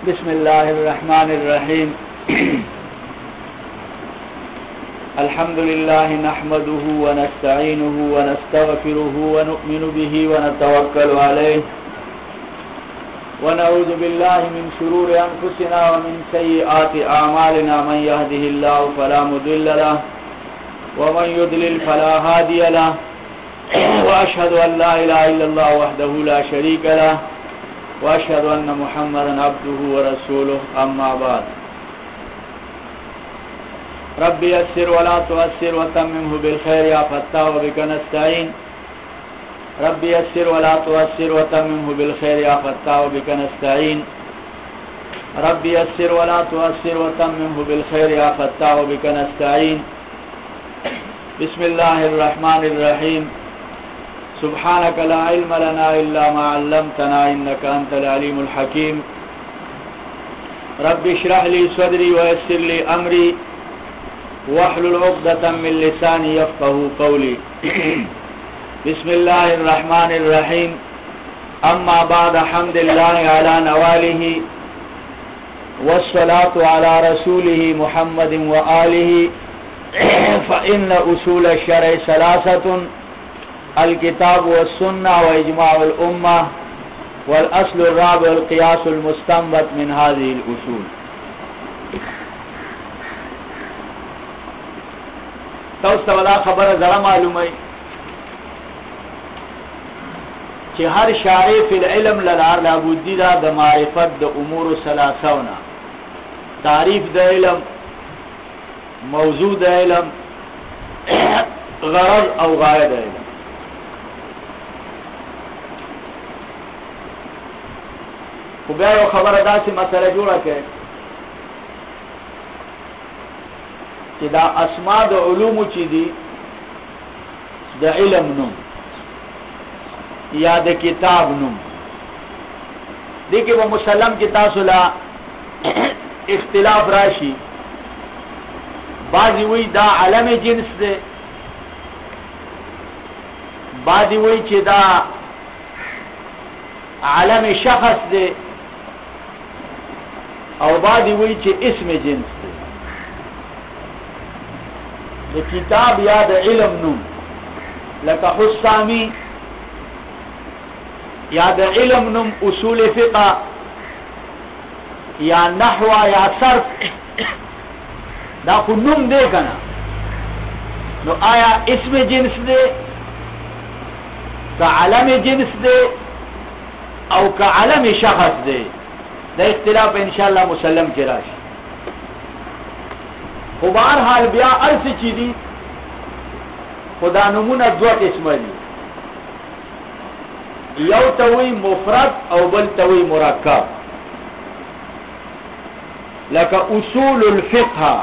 بسم الله الرحمن الرحيم الحمد لله نحمده ونستعينه ونستغفره ونؤمن به ونتوكل عليه ونعوذ بالله من شرور أنفسنا ومن سيئات أعمالنا من يهده الله فلا مضل له ومن يضلل فلا هادي له وأشهد أن لا إله إلا الله وحده لا شريك له وأشهد أن محمدا عبده ورسوله أما بعد رب يسر ولا تؤسر وتممه بالخير يا فتاح وبك نستعين رب يسر ولا تؤسر وتممه بالخير يا فتاح وبك نستعين رب يسر ولا تؤسر وتممه بالخير يا فتاح وبك نستعين بسم الله الرحمن الرحيم سبحانك لا علم لنا إلا ما علمتنا إنك أنت العليم الحكيم رب اشرح لي صدري ويسر لي أمري واحلل عقدة من لساني يفقهوا قولي بسم الله الرحمن الرحيم أما بعد حمد الله على نواله والصلاة على رسوله محمد وآله فإن أصول الشرع ثلاثة الكتاب والسنة وإجماع الأمة والأصل الرابع القياس المستنبط من هذه الأصول. توسط ولا خبر ذرا معلومه چې هر شارع فی العلم لابد د معرفت د امور ثلاثونه تعریف د علم موضوع د علم غرض او غایه د علم. خو بیا یو خبره داسې مسله جوړه کړه چې دا اسماء د علومو چې دي د علم نوم یا د کتاب نوم دې کې به مسلم کې تاسو لا اختلاف راشي. بعضی وی دا علم جنس دی، بعضی وی چې دا علم شخص دی، او بعضی وی چې اسم جنس دی. د کتاب یا د علم نوم لکه حسامی یا د علم نوم اصول فقه یا نحو یا صرف دا خو نوم دی کنه، نو آیا اسم جنس دی که علم جنس دی او که علم شخص دی؟ دا اختلاف انشاءاللہ مسلم کی راشي. خو بهرحال بیا ارس چی دی خدا نمونه دو قسمه دی، یو توی مفرد او بل توی مرکب. لکه اصول الفقه،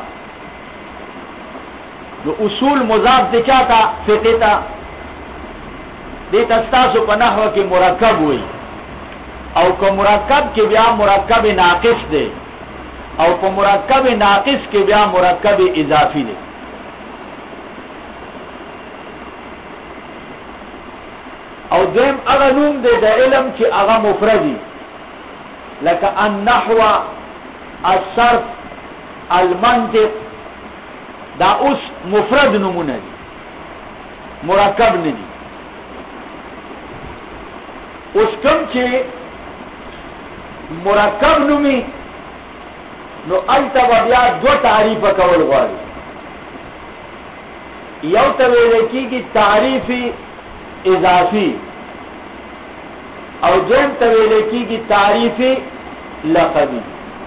نو اصول مضاف دی چاہتا فقه تا دیتا ستاسو پا نحو کی مرکب ہوئی، او که مرکب کی بیا مرکب ناقص دی، او په مرکب ناقص کې بیا مرکب اضافي دی. او دیم هغه نوم دی د علم چې هغه مفردي، لکه النحو، الصرف، المنطق، دا اوس مفرد نومونه دي، مرکب نه دي. اوس کوم چې مرکب نومي نو الته بیا دو تعریف کول غواړي. یو ته ویل کېږي تعریف اضافي او دویم ته ویل کېږي تعریف لقبي.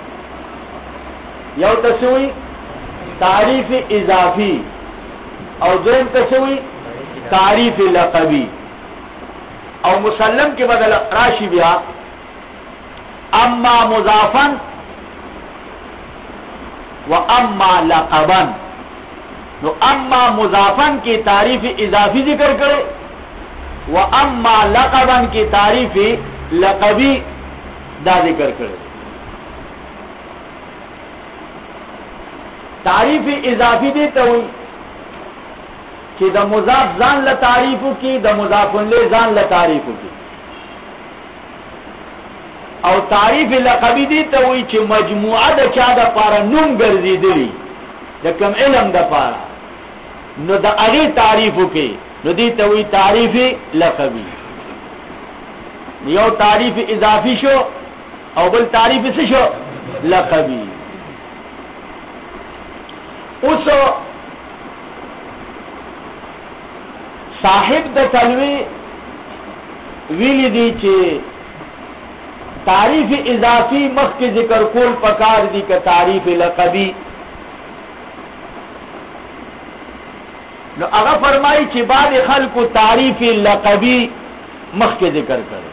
یو ته شوی تعریف اضافي او دویم ته شوی تعریف لقبي. او مسلم کې بدل راشي بیا اما مضافا و اما لقبن. نو اما مضافن کی تعریف اضافی ذکر کرے و اما لقبن کی تعریف لقبی دا ذکر کرے. تعریف اضافی دیتا ہوئی کہ دا مضاف ځان له تعریفو کی، دا مضاف الیہ ځان له تعریفو کی. او تعریف لقبی دی ته وی چې مجموعه د چا د پاره نوم ګرځیدلی د کوم علم د پاره نو د هغه تعریف وکي نو دی ته وی تعریف لقبی. یو تعریف اضافی شو او بل تعریف څه شو لقبی. اوس صاحب د تلوی ویلی دی چې تعریف اضافی مخ کے ذکر کول پکار دی کہ تعریف لقبی. نو اگر فرمائی چې بعد خلق تعریف لقبی مخ کے ذکر کرے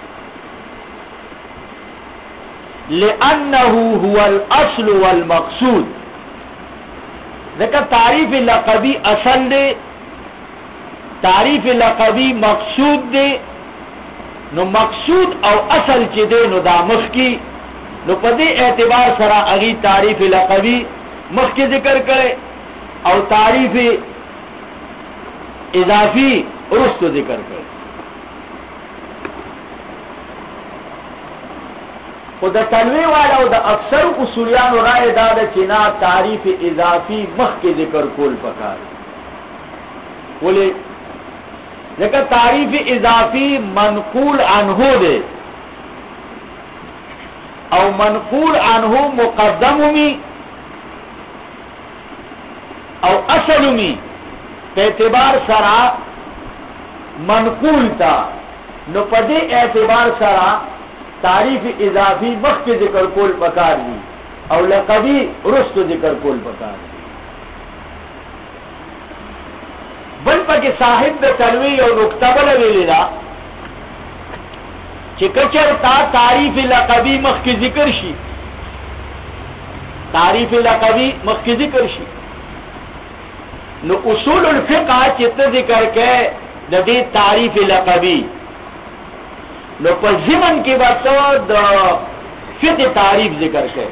لأنه هو الاصل والمقصود. ذکر تعریف لقبی اصل دے تعریف لقبی مقصود دے. نو مقصود او اصل چې دی نو دا مخ کی نو په دې اعتبار سره اغي تعریف لقبی مخ کی ذکر کرے او تعریف اضافی ورستو ذکر کرے. خود تنوی والا او د اکثر اصولیانو رائے دا ده چې نا تعریف اضافی مخ کی ذکر کول پکار. ولی لیکن تعریف اضافی منقول عنہ دے او منقول عنہ مقدم می او اصل می پہ اعتبار سرا منقول تا نو پدے اعتبار سرا تعریف اضافی مخ کے ذکر کول پکار دی او لقبی رست ذکر کول پکار دی. بل پکې صاحب د تلوی او نقطه بل ویلی دا چې کچر تا تعریف لقبی مخ کی ذکر شي تعریف لقبی مخ کی ذکر شي نو اصول الفقه چې ته ذکر کې د دې تعریف لقبی نو په ضمن کې به تو د فقه تعریف ذکر کې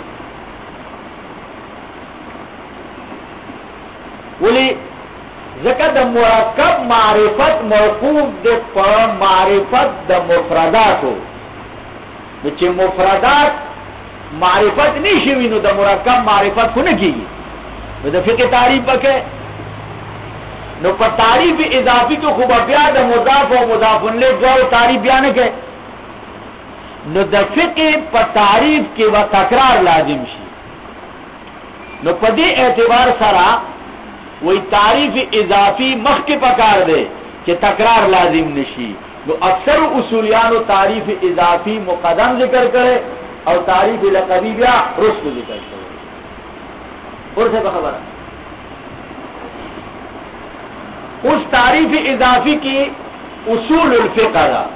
ولی ذکر د مرکب معرفت موقوف د پر معرفت د مفرداتو نو چې مفردات معرفت نشي وینو د مرکب معرفت کو نه کیږي نو د فقه تعریف وکړي. نو په تعریف اضافی تو خو بیا د مضاف او مضاف الیه دوه تعریف بیان کړي نو د فقه په تعریف کې و تکرار لازم شي. نو په دې اعتبار سره وہی تعریف اضافی مخ کے پکار دے کہ تکرار لازم نشی. نو اکثر اصولیان و تعریف اضافی مقدم ذکر کرے اور تعریف لقبی بیا رست ذکر کرے. اور سے خبر اس تعریف اضافی کی اصول الفقہ دا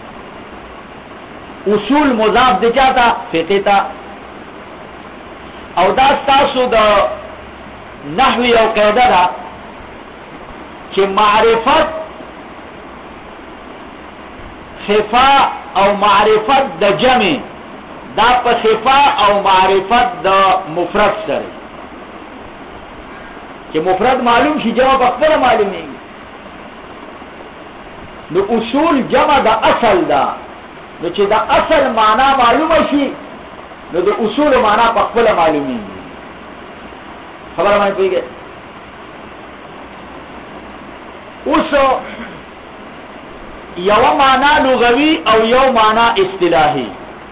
اصول مضاف دچا تھا فقہ تا او دا تاسو دا نحوی او قیده دا چې معرفت خفا او معرفت د جمع دا په خفا او معرفت د مفرد سره چې مفرد معلوم شي جمع په خپل معلومي نو اصول جمع د اصل دا نو چې د اصل معنا معلومه شي نو د اصول معنا په خپل معلومي خبر ہمیں کوئی گئے. اس یو معنی لغوی او یو معنی اصطلاحی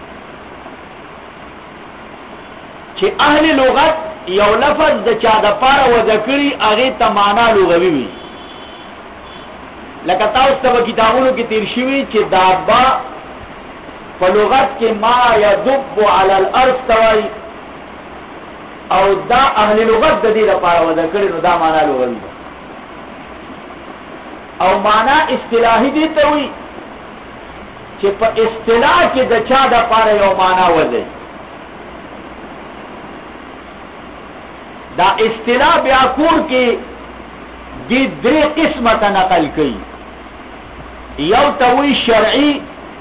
چې اهل لغت یو لفظ د چا د پاره و ذکری هغه ته معنی لغوی وي. لکه تاسو ته کتابونو کې تیر شوی چې دابا په لغت کې ما یذب علی الارض توای او دا اهل لغت د دې لپاره ودا کړی نو دا معنا لغوي او معنا اصطلاحي دي ته وي چې په اصطلاح کې د چا د لپاره یو معنا وځي. دا اصطلاح بیا کور کې د درې قسمه نقل کړي. یو ته وي شرعي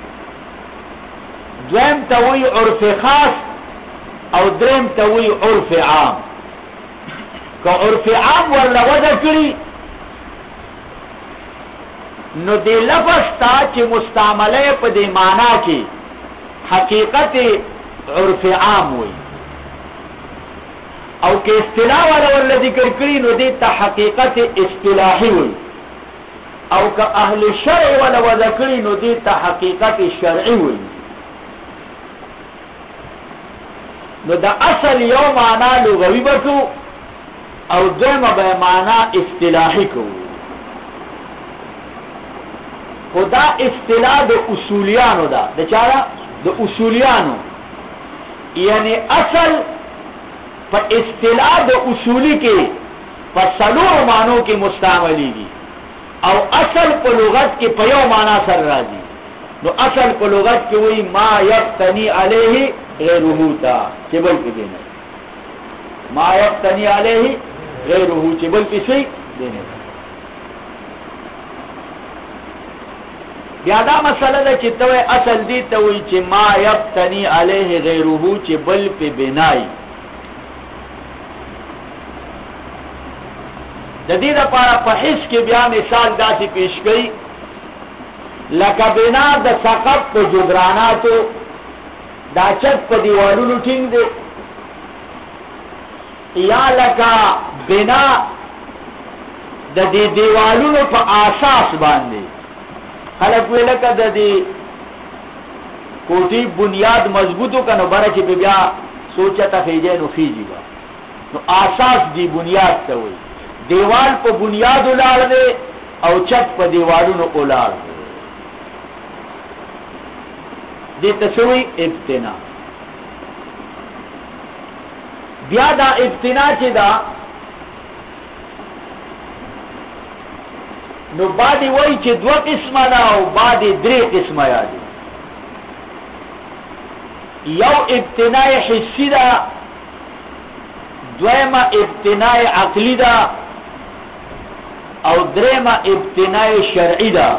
دویم ته وي عرف خاص او درم توی عرف عام. که عرف عام ورله وضع کړي نو دی لفظ تا چې مستعمله په دې معنا کې حقیقت عرف عام ہوئی، او کہ اصطلاح والا ورل ذکر کری نو دیتا حقیقت اصطلاحی ہوئی، او کہ اہل شرع والا وذکری نو دیتا حقیقت شرعی ہوئی. نو دا اصل یو معنی لغوی بکو او دویم بے معنی اصطلاحی کو. خدا اصطلاح دا اصولیانو دا چارا دا اصولیانو، یعنی اصل پا اصطلاح دا اصولی کے پا سلور معنوں کی مستعملی دی، او اصل پا لغت کی پا یو معنی سر راضی. نو اصل پا لغت کی وہی ما یبتنی علیہ غیرہو تا چبل پی دینے، ما یبتنی علیہ غیرہو چبل پی سی دینے. بیادا مسئلہ دا چی توی اصل دی توی چی ما یبتنی علیہ غیرہو چی بل پی بنائی. جدید پارا پحس کے بیا مثال دا سی پیش گئی، لکا بنا دا سقف پا جدراناتو دا چت پا دیوالونو ٹھنگ دے، یا لکا بنا دا دیوالونو پا آساس باندے. خلق وی لکا دا دی کوٹی بنیاد مضبوطو کا نو برا چی پی بیا سوچا تا خیجے نو خیجی با. نو آساس دی بنیاد تا ہوئی، دیوال پا بنیاد اولار دے او چت پا دیوالونو اولار دے. دی تسوی ابتنا. بیا دا ابتنا چی دا نو بعدی وی چی دو قسم دا او بعدی دری قسم یادی. یو ابتناء حسی دا، دویم ابتناء عقلی دا، او دریم ابتناء شرعی دا.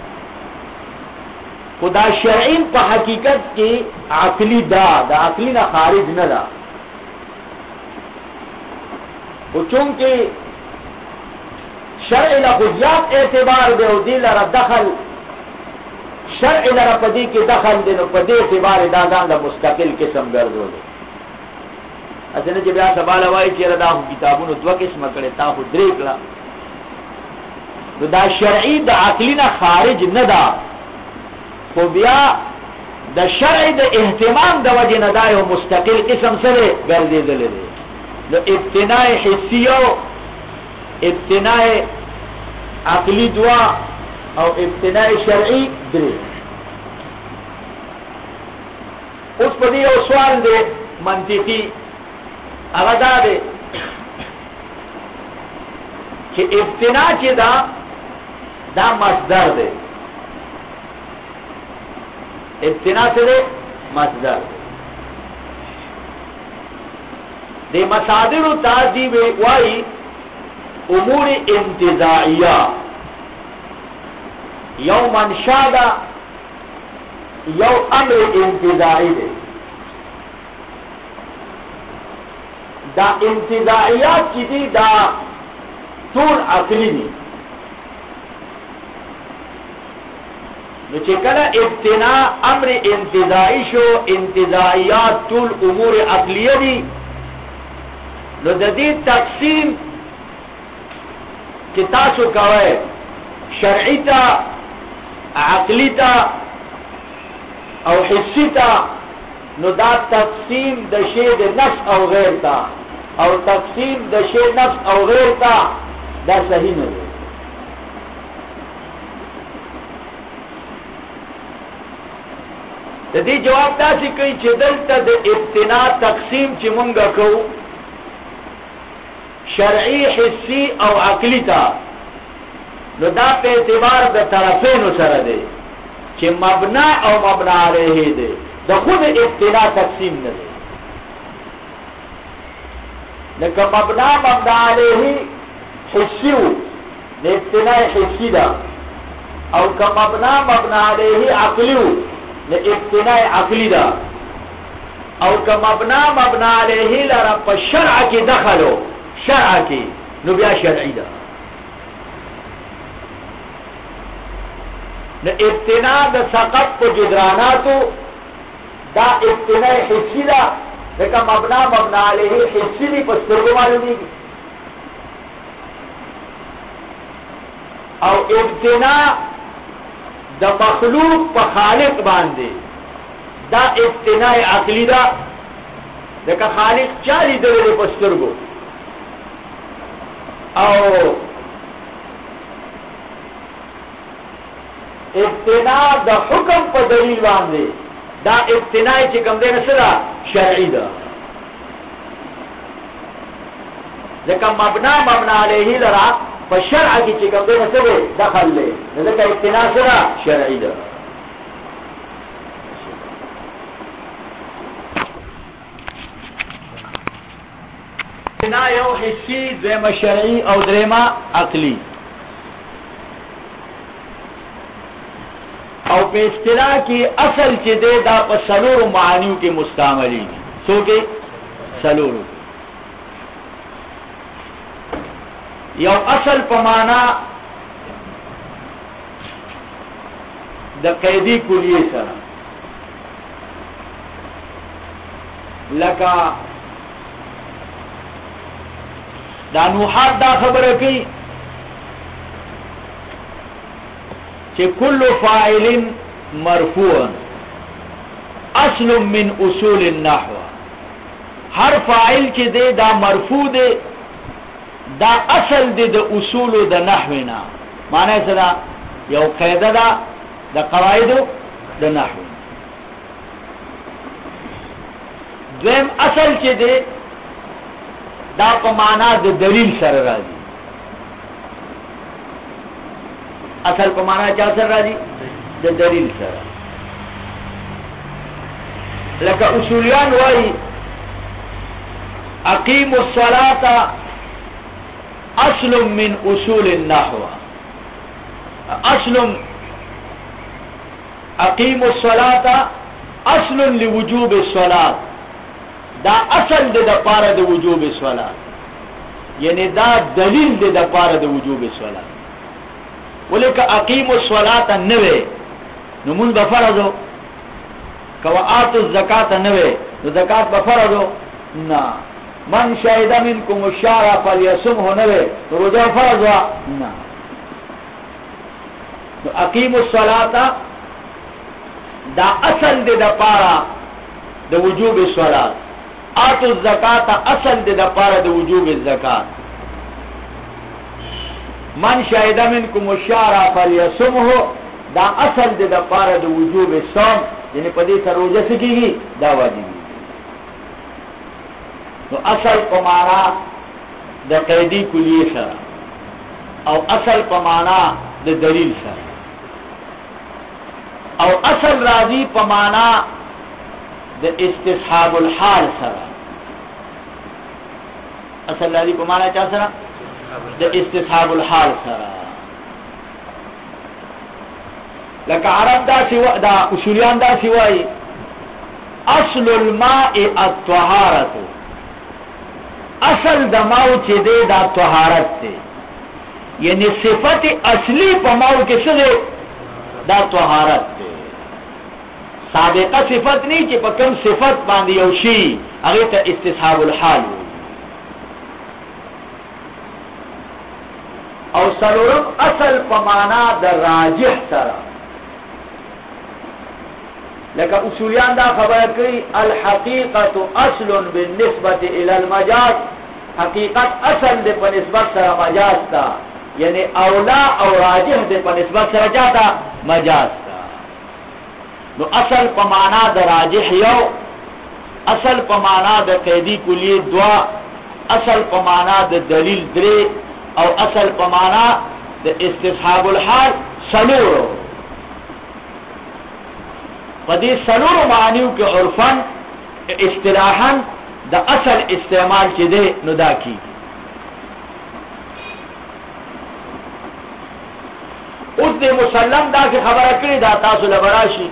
خدا شرعی پا حقیقت کی عقلی دا عقلی نا خارج نہ دا، چونکہ شرع لخوزیات اعتبار دے او دی لرا دخل شرع لرا پدی کی دخل دے نو پدی اعتبار دازان دا مستقل قسم گردو دے. اسنے جب یا سبالا وائی چیرا دا کتابونو دو قسم کرے تا خود دریکلا، نو دا شرعی دا عقلی نا خارج نہ دا، خو بیا دا شرع دا احتمام دا وجہ نہ دا یو مستقل قسم سرے گردے دلے دے. نو ابتناء حسیو، ابتناء عقلی دعا او ابتناء شرعی درے. اس پر دیو سوال دے منطقی اغدا دے کہ ابتناء چی دا مصدر دے، ابتناء سے دے مصدر دے مصادر و تعذیب وائی امور انتزاعیہ، یو منشا دا یو امر انتزاعی دے. دا انتزاعیات کی دی دا طول عقلی دی، نو چکلا ابتناء امر انتزاعی شو، انتزاعیات طول امور عقلیہ دی. نو دا دی تقسیم کہ تاسو کوئے شرعی تا، عقلی تا او حسی تا، نو دا تقسیم دا شید نفس او غیر تا، او تقسیم دا شید نفس او غیر تا دا صحیح نہ دے. دا دی جواب دا سی کئی چی دلتا دا ابتناء تقسیم چی منگا کو شرعی، حسی او عقلی تا، نو دا پہ اعتبار دا طرفین سر دے چی مبنا او مبنا علیہ دے، دا خود ابتناء تقسیم نہ دے. لیکن مبنا مبنا علیہ حسیو دا ابتناء حسی دا، او کہ مبنا مبنا علیہ عقلیو دا ابتناء عقلی دا، او کہ مبنا مبنا علیہ لرا پا شرع کی دخلو، شرع کی نو بیا شرعی دا. نو ابتناء دا سقف پا جدراناتو دا ابتناء حسی دا لکه مبنا علیه حسی دی په سترګو معلومیږي او ابتناء د مخلوق په خالق باندې دا ابتناء عقلی دا لکه خالق چا لیدلی په سترګو او ابتناء د حکم په دلیل باندې دا ابتناء چې کوم دی نسره شرعي ده ځکه مبنا علیه لرا په شرع کې چې کوم دی نسره دخل دی ځکه ابتناء سره شرعي ده ابتناء یو حسی دویمه شرعي او دریمه عقلی او په اصطلاح کې اصل چې دی دا په څلورو معانیو کې مستعملي دي څو کې څلورو یو اصل په معنا د قیدی کلیه سره لکه دا نوحات دا خبره کوي چې کل فاعل مرفوع اصل من اصول النحو هر فاعل چې دی دا مرفوع دی دا اصل دی د اصول د نحو نه معنی څه یو قاعده ده د قواعد د نحو دویم اصل چې دی دا په معنا د دلیل سره راځي اصل په معنا چا سره راځي د دلیل سره لکه اصولیان وایي اقیموا الصلاة اصل من اصول النحو اقیموا الصلاة اصل لوجوب الصلاة دا اصل د پاره د وجوب الصلاة یعنی دا دلیل د پاره د وجوب الصلاة ولیکه اقیموا الصلاة نوے نو مون بفرضو کوا آتو الزکاة نوے نو زکاة بفرضو نا من شاہد منکم الشهر فلیصمه نوے نو روزہ فرضو نا نو اقیموا الصلاة دا اصل د پاره د وجوب الصلاة آتو الزکاة اصل د پاره د وجوب الزکاة من شاهد منکم الشهر فلیصمه دا اصل د پاره د وجوب الصوم یعنی په دې سره روزه سکیږي دا واجب نو اصل په معنا د قیدی کلیه سره او اصل په معنا د دلیل سره او اصل راضی په معنا د استصحاب الحال سره اصل راضی په معنا چا سره د استصحاب الحال سره لکه عرب دا اصولیان دا سوای اصل الماء الطهارت اصل د ماء چې دی دا طهارت دی یعنی صفت اصلی په ماء کې څه دی دا طهارت دی سابقه صفت نه چې په کوم صفت باندې یو شی هغه ته استصحاب الحال وي او سلورم اصل په معنا د راجح سره لکه اصولیان دا خبره کوي الحقیقت اصل بالنسبه الى المجاز حقیقت اصل د په نسبت سره مجاز تا یعنی اولا او راجح د په نسبت سره جاتا مجاز تا نو اصل په معنا د راجح یو اصل په معنا د قیدی کلیه دوا اصل په معنا د دلیل درې او اصل په معنا د استصحاب الحال سلورو په دې سلورو معنیو کې عرفن اصطلاحا د اصل استعمال چې دی نو دا کی اوس دې مسلم دا کې خبره کړې دا تاسو لبراشي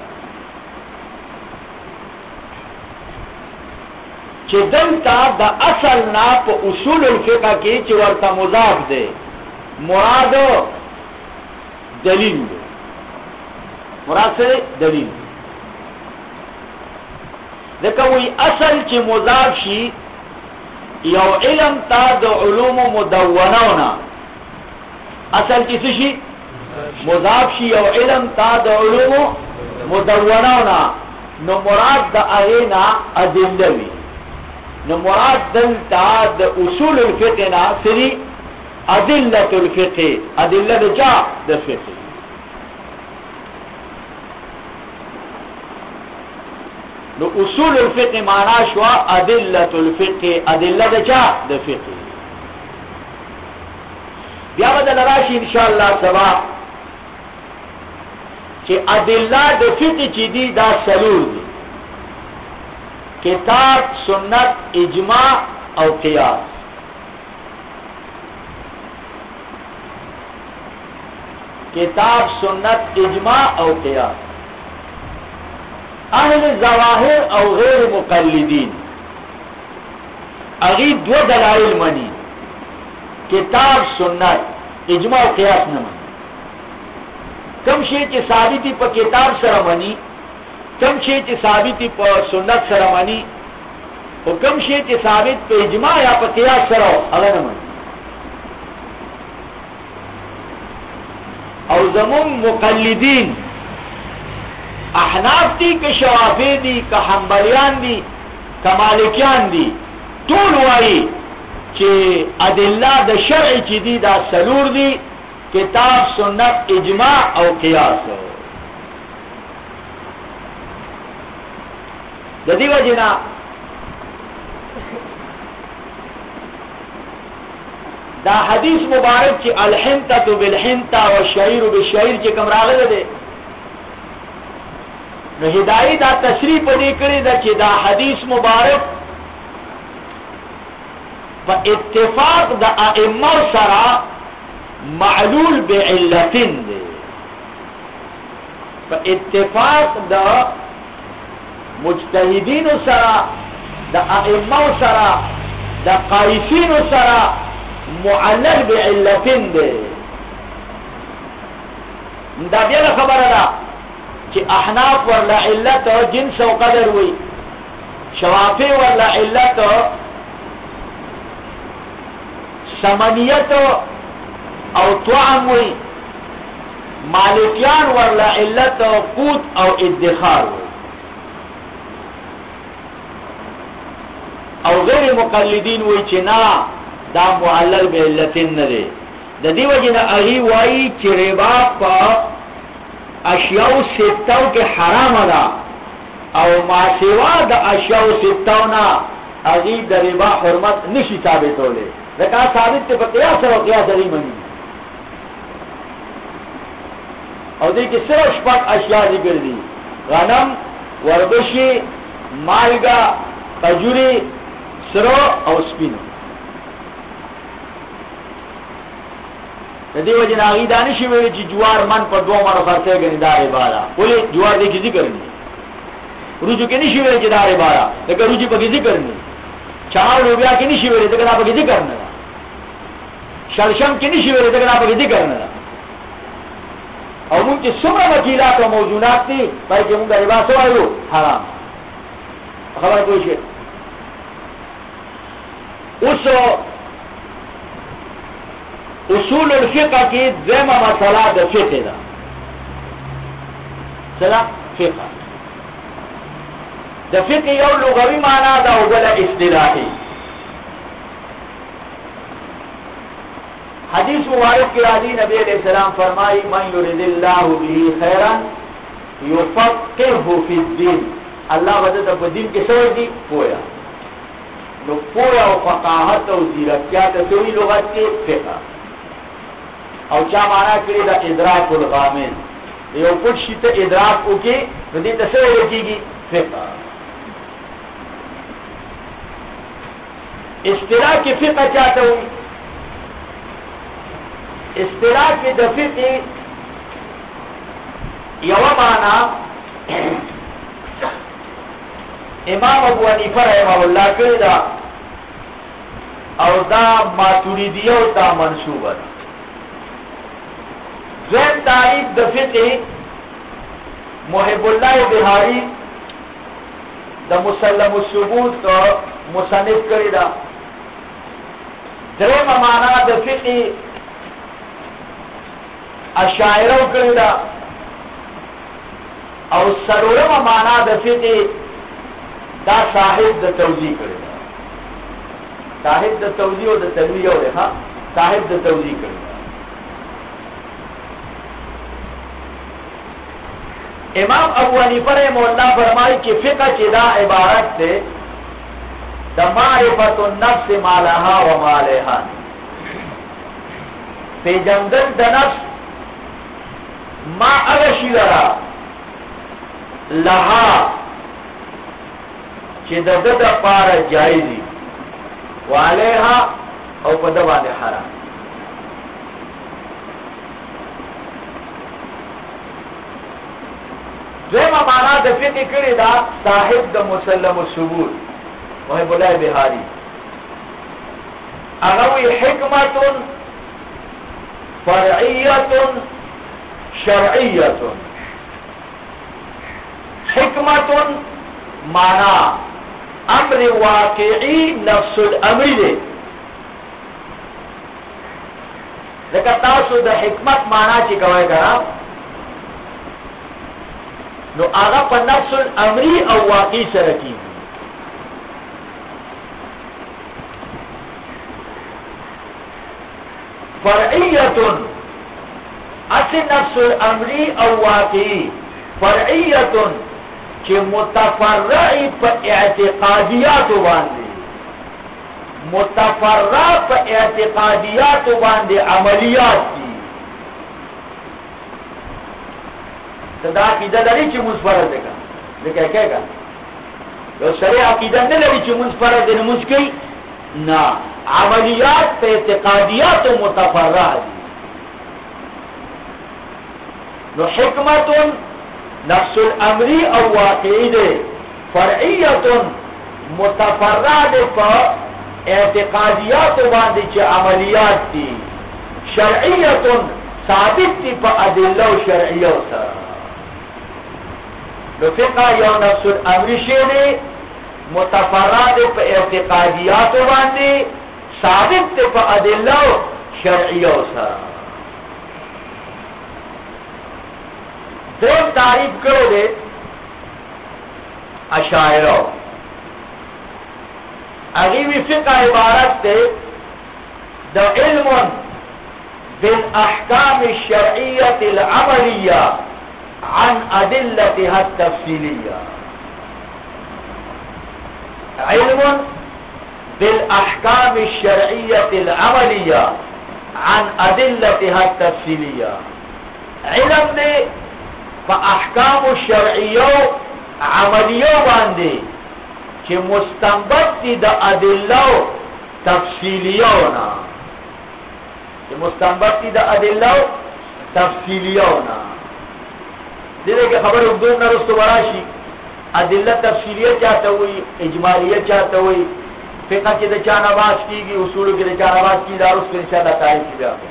چې دلته د اصل نه په اصول الفقه کې چې ورته مضاف دی مراد دلیل دی مراد سره دلیل ځکه وی اصل چې مضاف شي یو علم تا د علوم مدونهونه، اصل چې څه شي مضاف شي یو علم تا د علوم مدونهونه، نو مراد د هغې نه ادله وي. نو مراد دلته د اصول الفقه نه سری ادله الفقه، ادله د چا د فقه. نو اصول الفقه معنا شو ادله الفقه، ادله د چا د فقه. بیا بدل راشي ان شاء الله سبا چې ادله د فقه چې دي دا څلور دي: کتاب، سنت، اجماع او قیاس. کتاب، سنت، اجماع او قیاس. اهل ظواهر او غیر مقلدین اغي دو دلائل منی: کتاب، سنت، اجماع او قیاس نه منی. کم شی چې ثابتی په کتاب سره منی، کم شی چې ثابتی په سنت سره منی، او کم شی چې ثابت په اجماع یا په قیاس سره هغه نه منی. او زمون مقلدین احناف دی که شوافی دی که حنبلیان دی که مالکیان دی، ټول وایي چې ادله د شرع چې دي دا څلور دي: کتاب، سنت، اجماع او قیاس. د دې وجه نه دا حدیث مبارک چې الحنطة بالحنطة والشعير بالشعير چې کوم راغلی دی، نو هدایت دا تشریح پدې کړی دا چې دا حدیث مبارک په اتفاق د ائمه سره معلول بعلتين دی، په اتفاق د مجتهدین سره د ائمه سره د قایسین سره معلل بعلتين دی. دا بیا خبره ده چې احناف ورلا علت جنس او قدر وي، شوافی ورلا علت ثمانیت او طعم وي، مالکیان ورلا علت قوت او ادخار وي، او غیر مقلدین وي چې نه دا معلل بعلتين نه دی. د دې وجه نه هغه وایي چې ربا په اشیاء ستو کې حرام ده، او ما سوا د اشیاء ستو نه هغه د ربا حرمت نشي ثابتولی، ځکه ثابت په قیاس او قیاس لري مني. او دې کې صرف شپږ اشیاء ذکر دي: غنم، وربشي، مالګه، کجوري، سرو او سپینو. د دې وجه نه هغه دانش ویل چې جوار من په 2 منو خرڅه غني دا عبادت، ولې جوار دې کې ذکر نه، روجو کې نشي ویل چې دا عبادت، دغه روجي په کې ذکر نه، چاو لوبیا کې نشي ویل دغه په کې ذکر نه، شلشم کې نشي ویل دغه په کې ذکر نه. او موږ چې څومره وکیلات او موضوعات دي پای کې موږ ربا سوایو حرام. خبره کوی شي اوس اصول الفقه کی دویمه مسئله د فقه ده. سره فقه د فقه یو لغوي معنا ده او بل اصطلاحي. حدیث مبارک کې راځي نبی علیہ السلام فرمایي: من یرید الله به خیرا یفقهه فی الدین. الله وجه په دین کې څه دی پویا. نو پویا او فقاهت او زیرکتیا ته وی لغت کې فقه. او چا معنا کړی دا ادراک الغامن، یو پټ شي ته ادراک وکي نو دې ته څه ویل کېږي؟ فقه. اصطلاح کې فقه چاته وي؟ اصطلاح کې د فقه یو معنا امام ابو حنیفه رحمه الله کړی دا، او دا ماتوریدیه او تا منسوبه ده. دویم تعریف د فقه محب الله بهاری دا مسلم الثبوت مصنف کری دا. درم مانا دا فقی اشاعرہ کری دا، او سلورم مانا دا فقی دا صاحب دا توضیح کری دا. صاحب دا توضیح و دا تنویح ہو رہا، صاحب دا توضیح کری دا. امام ابو حنیفہ رحمہ اللہ فرمائی کہ فقہ کی دا عبارت سے دا معرفت النفس ما لها و ما علیہا، پی جندن دا نفس ما اغشی لرا لها چی دا دا پار جائزی و علیہا او پا دبان حرام. دویمہ مانا دا فقہ کری دا صاحب دا مسلم الثبوت محب اللہ بہاری اغوی حکمت فرعیت شرعیت. حکمت مانا امر واقعی نفس الامر دے، لیکن تاسو دا حکمت مانا چی کوئے گا نو آغا پا نفس الامری او واقعی سرکی. فرعیت اسی نفس الامری او واقعی، فرعیت چی متفرعی پا اعتقادیات باندے، متفرع پا اعتقادیات باندے عملیات کی. صدا عقیدہ لری چی منسفرد دے گا لیکن کہے گا تو سرے عقیدہ نہیں لری چی منسفرد دے نمونس کی نا، عملیات پہ اعتقادیات و متفرع دی. نو حکمت نفس الامری او واقعی دے، فرعیت متفرع دے پا اعتقادیات باندے چی عملیات دی، شرعیت ثابت دی پا ادلہ و شرعیہ سر. تو فقہ یو نفس الامری شیدے متفرع دے پا اعتقادیات باندے ثابت دے پا ادلہ و شرعیہ سر. دیم تعریف کرو دے اشاعرہ اغیوی فقہ عبارت دے دا علم بالاحکام الشرعیت العملیہ عن ادلتها التفصیلیہ. علم بالاحکام الشرعیت العملیہ عن ادلتها التفصیلیہ، علم دے فا احکام الشرعیو عملیو باندے چی مستنبت دی دا ادلو تفصیلیونا، چی مستنبت دی دا ادلو تفصیلیونا. دیدے کہ خبر اقدوم نرستو براشی ادلہ تفصیلیہ چاہتا ہوئی، اجمالیہ چاہتا ہوئی، فقہ کی دا چانا باز کی گی، اصولو کی دا چانا باز کی دا اس کو انشاءاللہ تعریف کی جاتا.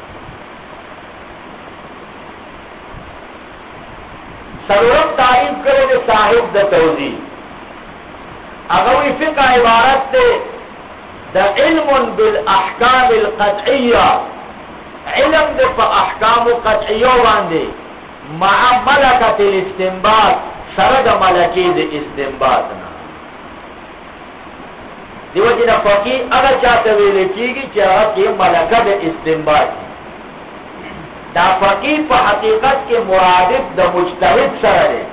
سرورم تعریف کرے دے صاحب دا توضیح اگوی فقہ عبارت دے دا علم بالاحکام القطعیہ، علم دے پا احکام قطعیہ واندے مع ملکت الاستنباط سرد ملکی دے استنباطنا. دیو جنہ فقی اگر چاہتے ہوئے لکھی گی چاہا کہ ملکت استنباط دا فقی پا حقیقت کے مرادف دا مجتہد سرے.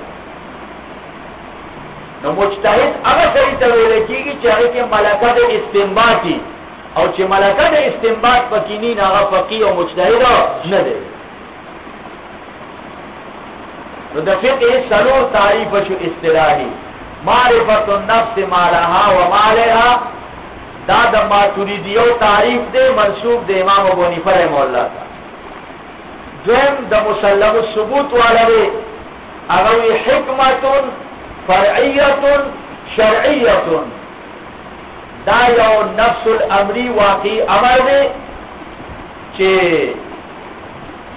نو مجتہد اگر صحیح طویلے کی گی چاہے کہ ملکت استنباطی اور چھ ملکت استنباط پکینی ناغا فقی و مجتہد نہ دے. نو دا فقہ سلور تعریف شو اصطلاحی معرفت النفس ما لها و ما علیہا، دا دا ماتریدیو تعریف دے منصوب دے امام ابو حنیفہ رحمہ اللہ تا. دویم دا مسلم الثبوت والا دے اگوی حکمت فرعیت شرعیت، دا یو نفس الامری واقعی امر دے چے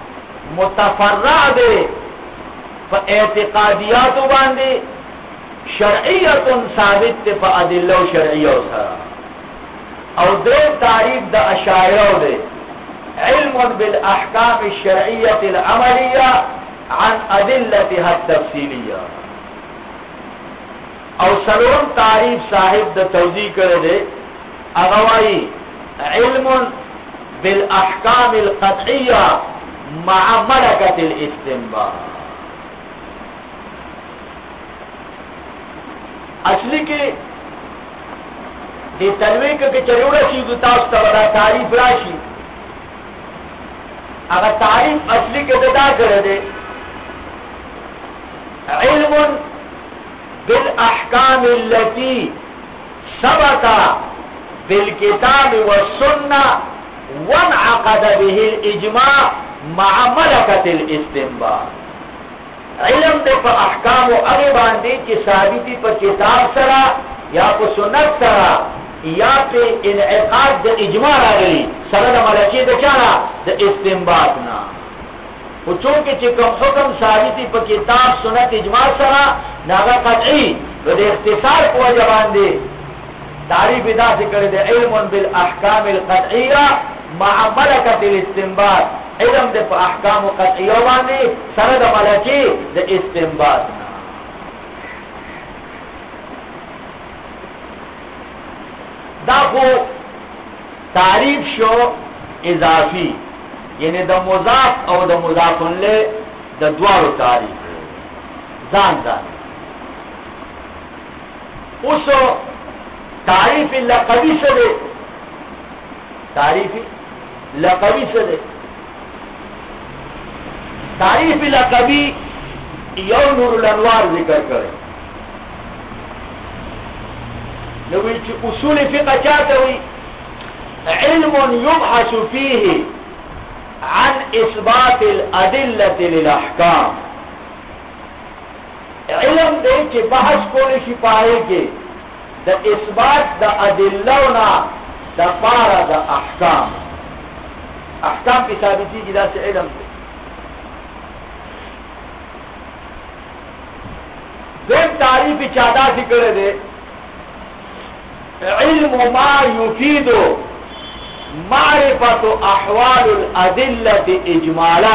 متفرع دے فا اعتقادیاتو باندے شرعیت ثابت تے پا ادلہ شرعیہ سرا. او دیم تعریف دا اشاعرہ دے علم بالاحکام الشرعیت العملیہ عن ادلتها التفصیلیہ. او سلون تعریف صاحب دا توضیح کرے دے اغوائی علم بالاحکام القطعیہ مع ملکت الاستنباط. اصلی کے دی تنوی کے چلوڑا شی دتاست ودا تعریف راشی اگر تعریف اصلی کے ددا کرے دے علم بالاحکام التي ثبت بالکتاب والسنة وانعقد به الاجماع مع ملکت الاستنباط. علم دے پا احکام و اغیبان دے کی ثابتی پا کتاب سرا یا پا سنت سرا یا پہ انعقاد دا اجماع راگلی سرا دا ملکی دا چانا دا استنباطنا. وہ چونکہ چکم حکم ثابتی پا کتاب سنت اجماع سرا ناغا قطعی و دا اختصار کو جبان دے تعریف ادا سے کرے دے علم بالاحکام القطعیہ مع ملکت الاستنباط. علم دے پا احکام و قطعیہ باندے سرا دا ملکی دا استنباطنا. دا کو تعریف شو اضافی یعنی دا مضاف او دا مضاف لے دا دوارو تعریف زان زان. اس تعریف لقبی سے دے تعریف لقبی سے دے تعریف لقبی یو نور الانوار ذکر کرے اصول فقہ چاہتے ہوئی علم یبحث فیہ عن اثبات الادلة للاحکام. علم دے کہ بحث کونے شپاہے کے دا اثبات دا ادلونا دا پارا دا احکام. احکام کی ثابتی جدا سے علم دے. دین تعریف چاہدہ ذکر دے علم ما يفيد معرفة احوال الادلة اجمالا.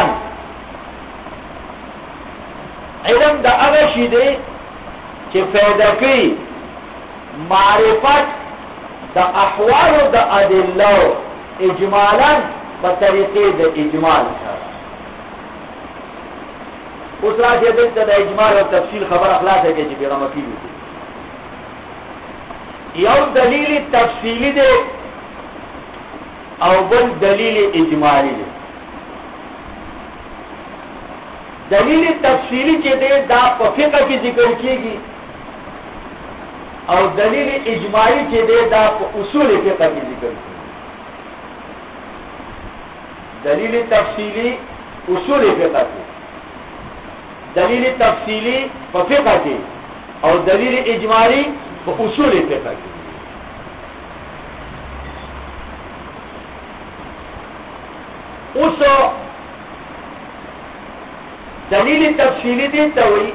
علم دا اغشی دے کہ فیدہ کی معرفت دا احوال دا ادلہ اجمالا بطریقے دا اجمال سارا. اس راجع دلتا دا اجمال و تفصیل خبر اخلاص ہے کہ جی بیغم اکیلی دے یو دلیل تفصیلی دے او بل دلیل اجمالی دے. دلیل تفصیلی چے دے دا پا فقہ کی ذکر کی گی او دلیل اجمالی چے دے دا پا اصول فقہ کی ذکر کی. دلیل تفصیلی اصول فقہ کی دلیل تفصیلی پا فقہ کی اور دلیل اجمالی اصول فقہ کی. اس دلیل تفصیلی دیتا ہوئی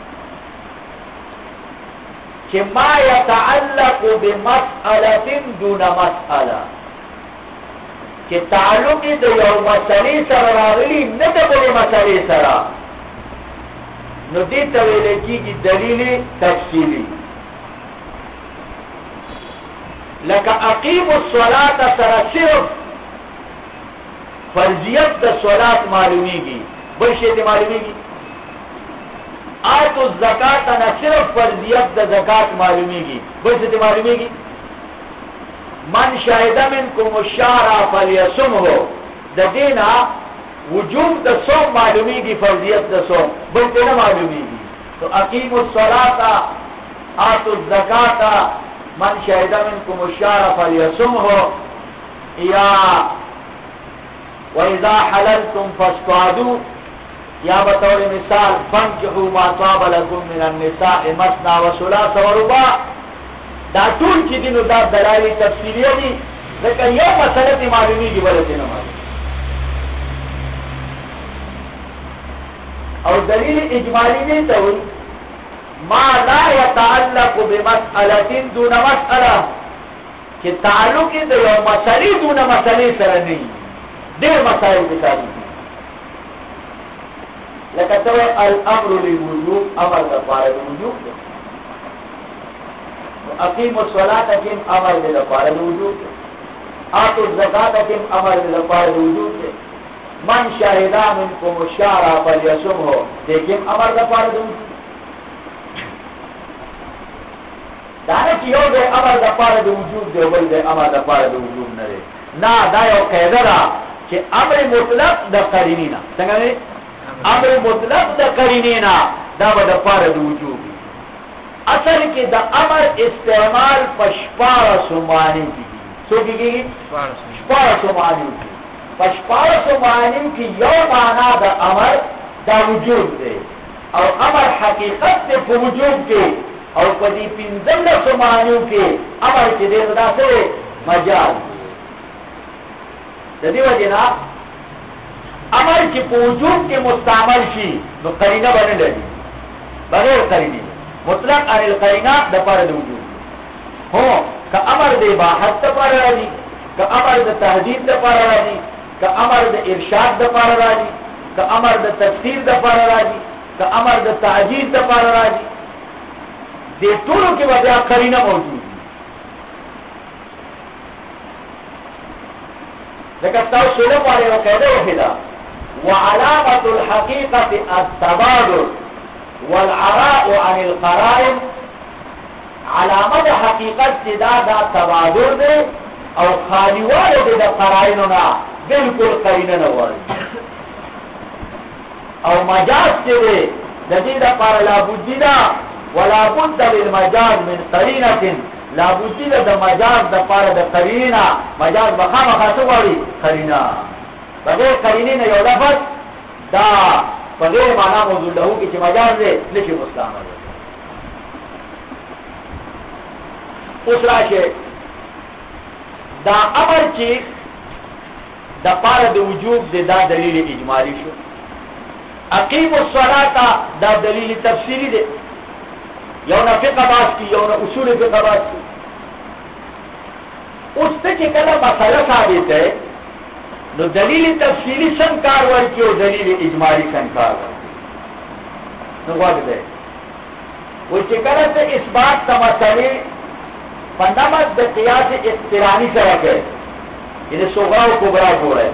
کہ ما یتعلق بمسئلۃ دون مسئلہ کہ تعلق دے یو مسئلے سر راغلی نہ دے بلے مسئلے سرا نو دیتا ہوئی لکی کی دلیل تفصیلی. لکا اقیم الصلاة سرا صرف فرضیت دا صلاة معلومی گی بل شیط معلومی گی. آیت الزکاة نہ صرف فرضیت دا زکاة معلومی گی بل شیط معلومی گی. من شاہد منکم الشہر فلیصمہ دا دینا وجوب دا صوم معلومی گی فرضیت دا صوم بل دینا معلومی گی. تو اقیم الصلاة آیت الزکاة من شاہد منکم الشہر فلیصمہ یا وَإِذَا حَلَلْتُمْ فَاسْتَعْدُوا یا بطور مثال فَانْكِحُوا مَا طَابَ لَكُمْ مِنَ النِّسَاءِ مَثْنَى وَثُلَاثَ وَرُبَاعَ. دا طول کی دنو دا دلائل تفصیلیہ دی لیکن یہ مسئلہ معلومی کی بلد نماز. اور دلیل اجمالی دیتا ہوئی ما لا يتعلق بمسألة دون مسألة کہ تعلق دے یو مسئلے دون مسئلے سر نہیں دیر مسائل بتائی لکہ الامر للوجوب امر دفار الوجوب اقیم الصلاة کم امر دفار الوجوب آتوا الزکاة کم امر دفار الوجوب من شاہدہ منکم الشہر فلیصمہ لیکن امر دفار الوجوب دانا کی یو دے امر دفار الوجوب دے بل دے امر دفار الوجوب نہ دے نا دا یو قیدہ دا کہ امر مطلق دا قرینینا سنگا دے امر مطلق دا قرینینا دا با دفار الوجوب اصل کی دا امر استعمال پشپار سمانی کی سو کی گئی شپار سمانی کی پشپار سمانی کی یو مانا دا امر دا وجوب دے اور امر حقیقت دے وجوب کے اور پدی پنزل سمانیوں کے امر کے دے دا سے مجاز جدی وجنا امر کی وجوب کے مستعمل شی نو قرینہ بنے لگی بغیر قرینہ مطلق عن القرینہ دفار الوجوب ہو کہ امر دے باحت دفار راجی کہ امر دے تحدید دفار راجی کہ امر دے ارشاد دفار راجی کہ امر دے تفسیر دفار راجی کہ امر دے تعجیز دفار راجی دے طولوں کی وجہ قرینہ موجود لیکن سلم والے وہ قیدہ وحیدہ وعلامت الحقیقت التبادل والعراء عن القرائن علامت حقیقت دا تبادل دے اور خالیوال دے قرائننا بالکل قرینہ نواری اور مجاز دے جدید پر لابدیدہ ولا بد للمجاز من قرینة لا بد دا مجاز دا پار دا قرینہ مجاز بخام خاصواری قرینہ بغیر قرینین یو لفظ دا بغیر معنی موضوع لہو کی چی مجاز دے لشی مستعمل اس راشے دا امر چی دا پار دا وجوب دے دا دلیل اجمالی شو اقیم الصلاة دا دلیل تفسیری دے یونا فقہ باس کی یونا اصول فقہ باس کی اس سے کہ کلا مسئلہ ثابت ہے نو دلیل تفصیلی سنکار ورکی اور دلیل اجمالی سنکار ورکی نو وقت ہے وہ چکرہ سے اس بات کا مسئلے پندامت دا قیاس اقترانی سرک ہے یعنی صغرا و کبرا کو ہے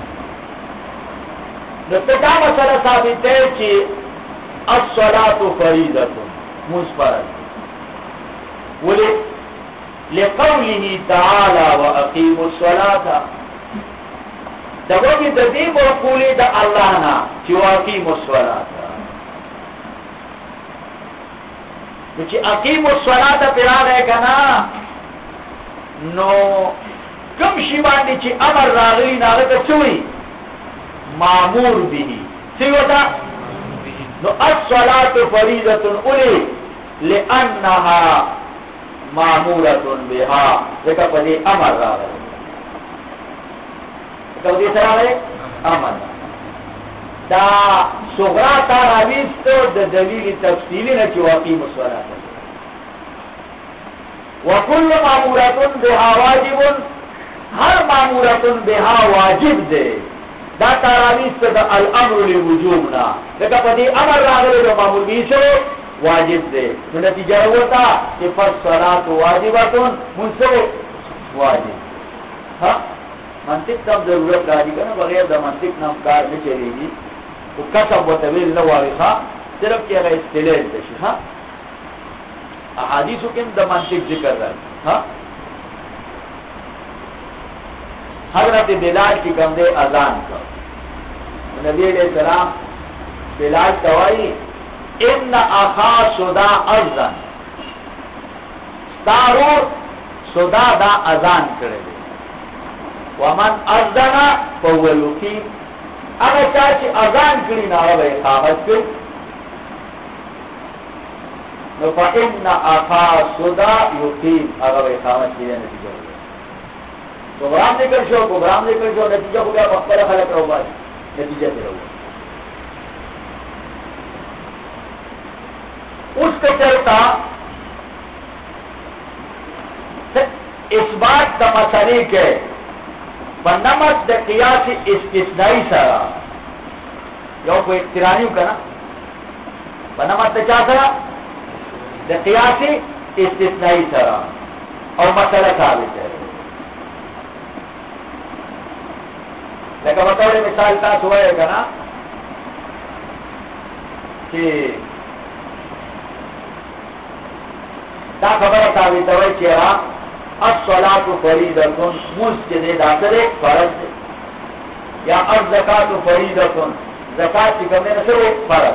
نو پتا مسئلہ ثابت ہے کہ الصلاة فریضۃ مسفرد لقوله تعالى واقيموا الصلاة دغه دې په قولې د الله نه چې واقيموا الصلاة چې اقيموا الصلاة پراله کنا نو کوم شی باندې چې امر راغلی نه هغه څوی مامور به څه وتا نو الصلاة فریضة اولی لأنها معمورة بها ذکر پدی امر را رہے ذکر پدی سر رہے امر دا صغرا تاراویست دا دلیل تفصیلی نچی واقیم الصلاة وکل معمورة بها واجب ہر معمورة بها واجب دے دا تاراویست دا الامر للوجوبنا ذکر پدی امر را رہے جو معمول بیسے واجب دے تو نتیجہ ہوتا کہ فالصلاة واجباتون منصر واجب ہاں منطق تب ضرورت راجی کرنا بغیر دا منطق نام کار میں چلے گی وہ قسم و طویل نواری خواہ صرف کہ اگر استلیل دشی ہاں احادیثو کم دا منطق ذکر رہا ہاں حضرت بلال کی کم دے اذان کر نبی علیہ السلام بلال کوائی ان اخا صدا اذن ستارو صدا دا اذان کرے ومن اذن فهو یقیم اگر چاچی اذان کری نا وہ اقامت کر فإن اخا صدا یقیم اگر اقامت کری نتیجہ ہو گیا تو برام ذکر شو کو برام ذکر شو نتیجہ ہو گیا فقبل خلق رو بات نتیجہ دے ہو گیا اس کے چلتا تا مسئلی کے بنمت دا قیاس استثنائی سرا یو کو اقترانیو کنا بنمت دا چا سرا دا قیاس استثنائی سرا اور مسئلہ ثابت ہے. لیکن بطور مثال تاس ہوا ہے کنا کہ دا خبر ثابت ہوئی چیرا الصلاة فریدتن مسجد داخل ایک فرض ہے یا الزکاة فریدتن زکاة کی کرنے نصر ایک فرض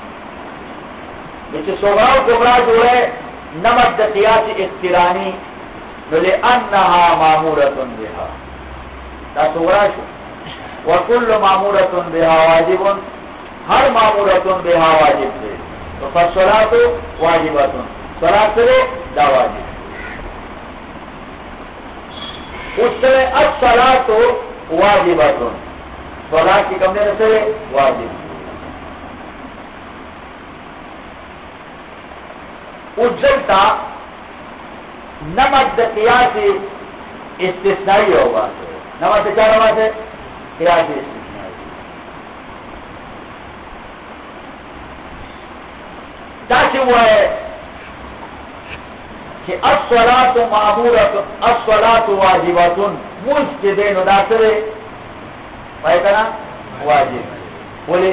بیچے صغراء و کبرا جو ہے نمت دا قیاس اقترانی لئنہا معمورتن بہا دا صغراء شو وکل معمورتن بہا واجبن ہر معمورتن بہا واجب دے تو فالصلاة واجبتن صلاة سے دا واجب اس سے الصلاة واجبتن صلاة کی کم دینے سے واجب اجلتا نمت قیاس استثنائی ہوگا نمت کیا نمت ہے قیاس استثنائی چاچی ہوا ہے کہ الصلاة معمورتن الصلاة واجبتن مسجدین ناصر ہے کنا واجب بولے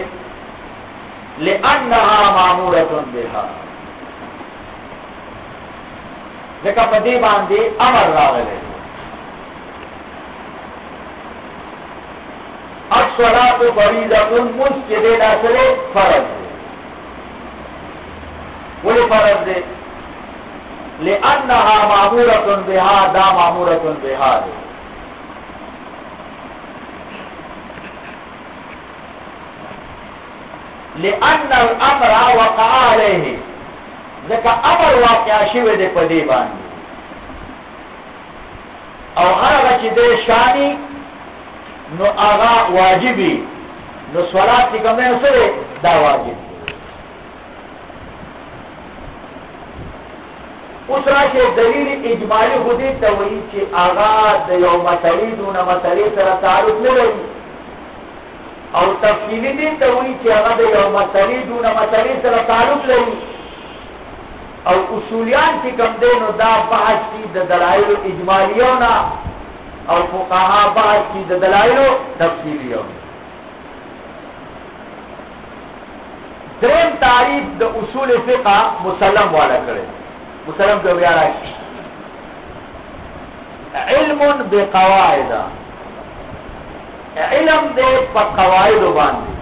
لئنہا معمورتن بہا لیکن پدی باندھی امر راغلے الصلاة فریضتن مسجدین ناصر فرض ہے بولے فرض ہے لأنها معمورة بها دا معمورة بها لأن الأمر وقع عليه ذکا امر واقع شوه دے پدی باندی او هر چی دے شانی نو آغا واجبی نو صلاة کی کم دے سرے دا واجب اس راشے دلیل اجمالی خودی توئی چی آغاز دا یو مسئلی دون مسئلی سر تعلق لے رہی اور تفصیلی دی توئی چی آغاز دا یو مسئلی دون مسئلی سر تعلق لے رہی اور اصولیان کی کم دینو دا بحث کی دا دلائل اجمالیونا اور فقہا بحث کی دا دلائل تفصیلیونا. درین تعریف دا اصول فقہ مسلم والا کرے مسلم جو بیارا ہے علم بقواعد علم دے پا قواعد باندے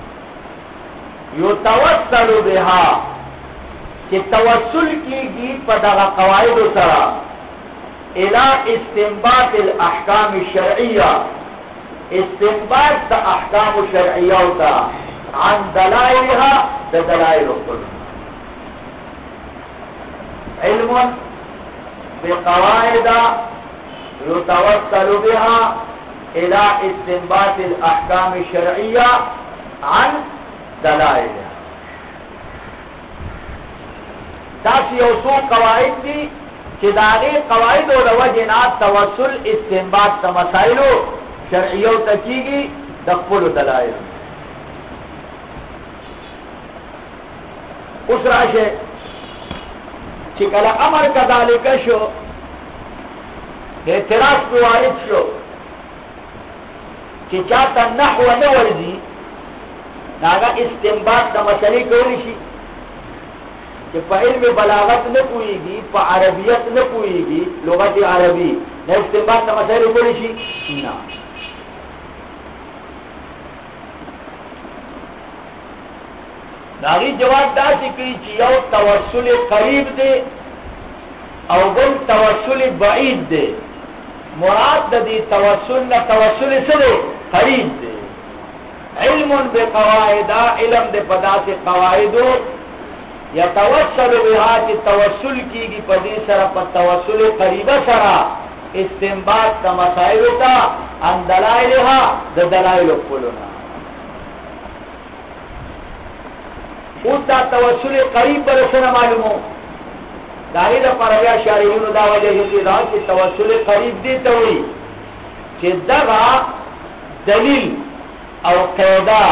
یتوسل بہا کہ توسل کی گی پا دا قواعد سرا الى استنباط الاحکام الشرعیہ استنباط دا احکام الشرعیہ ہوتا عن دلائلها دا دلائل اخر علم بقواعد يتوسل بها الى استنباط الاحکام الشرعیہ عن دلائلها تاسی اوسو قواعد دی کہ داغی قواعد و روجنات توسل استنباط تا مسائلو شرعیو تکیگی دقبل دلائل اس راشے چکل امر کذالک شو اعتراض کو وارد شو کہ چاہتا نحو نورزی ناگا استنباط دا مسئلے کولی شی کہ پا علم بلاغت نہ پوئی گی پا عربیت نہ پوئی گی لغت عربی نہ استنباط دا مسئلے کولی شی نا ناغی جواب دا سکری چی یو توسل قریب دے او بل توسل بعید دے مراد دا دی توسل نا توسل سدے قریب دے علم بقواعد علم دے پدا سے قواعدو یا توسل بہا کی توسل کی گی پدی سرا پا توسل قریبہ سرا استنباط کا مسائل تا ان دلائلها دا دلائل اقبلنا اس دا توسل قریب پر سنا معلوم ہو داغی دا پریا شارحین دا وجہ ہوتی دا کہ توسل قریب دی توی کہ دغا دلیل او قیدہ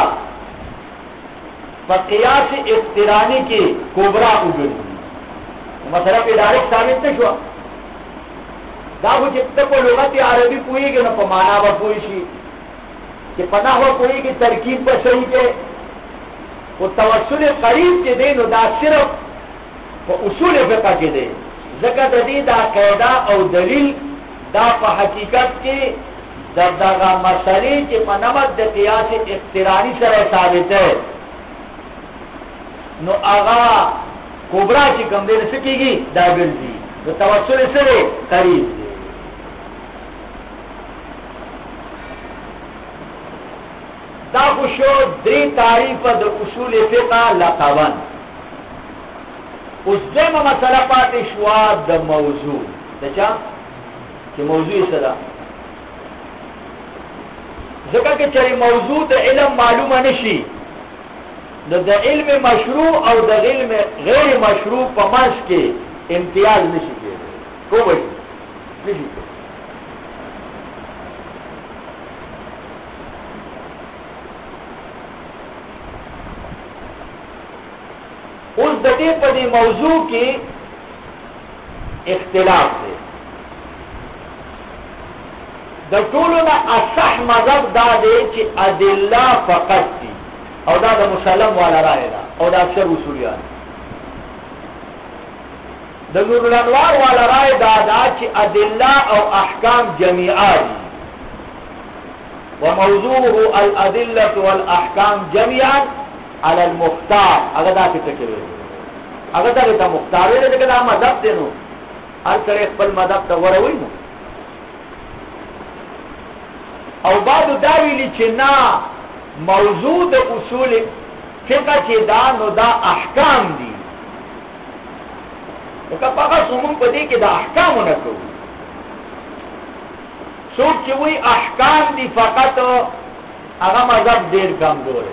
فقیاس اقترانی کی کبرا اجل مثلا پہ ڈائریکٹ ثابت نہ شوا دا وہ جب کو لغت عربی پوئی گی نہ پمانا با پوئی شی کہ پناہ و پوئی کی ترکیب پر صحیح کے وہ توسل قریب کے دے نو دا صرف وہ اصول فقہ کے دے ذکر دی دا قیدہ او دلیل دا پا حقیقت کی دا مسئلے کے پنمت دا قیاس اقترانی سر ثابت ہے نو آغا کبرا چی کم دے سکی گی دا گردی تو توسل سرے قریب دے دا خوشو دری تعریف دا اصول فقہ لقوان اس دیم مسئلہ پاتی شوا دا موضوع دا چا کہ موضوع صدا ذکر کہ چلی موضوع دا علم معلوم نشی دا علم مشروع او دا علم غیر مشروع پماس کے امتیاز نشی کے کو بھئی نشی کے اس دقیق پر دی موضوع کی اختلاف ہے دا طولنا اصح مذہب دا دے چی ادلہ فقط تی او دا مسلم والا رائے دا او دا اکثر اصولیان دا نور الانوار والا رائے دا چی ادلہ او احکام جمیعہ دی وموضوعه الادلة والاحکام جمیعا علی المختار اگر دا کی تکرے اگر دا تا مختار ہے لیکن دا مذہب دے نو ہر کرے اقبل مذہب تا وروی نو او بعد داویلی چنا موضوع دا اصول فقہ چی دا نو دا احکام دی لکہ پاکا سمون پا دی کہ دا احکامو نکو سوچ چی وی احکام دی فقط اگا مذہب دیر کم دورے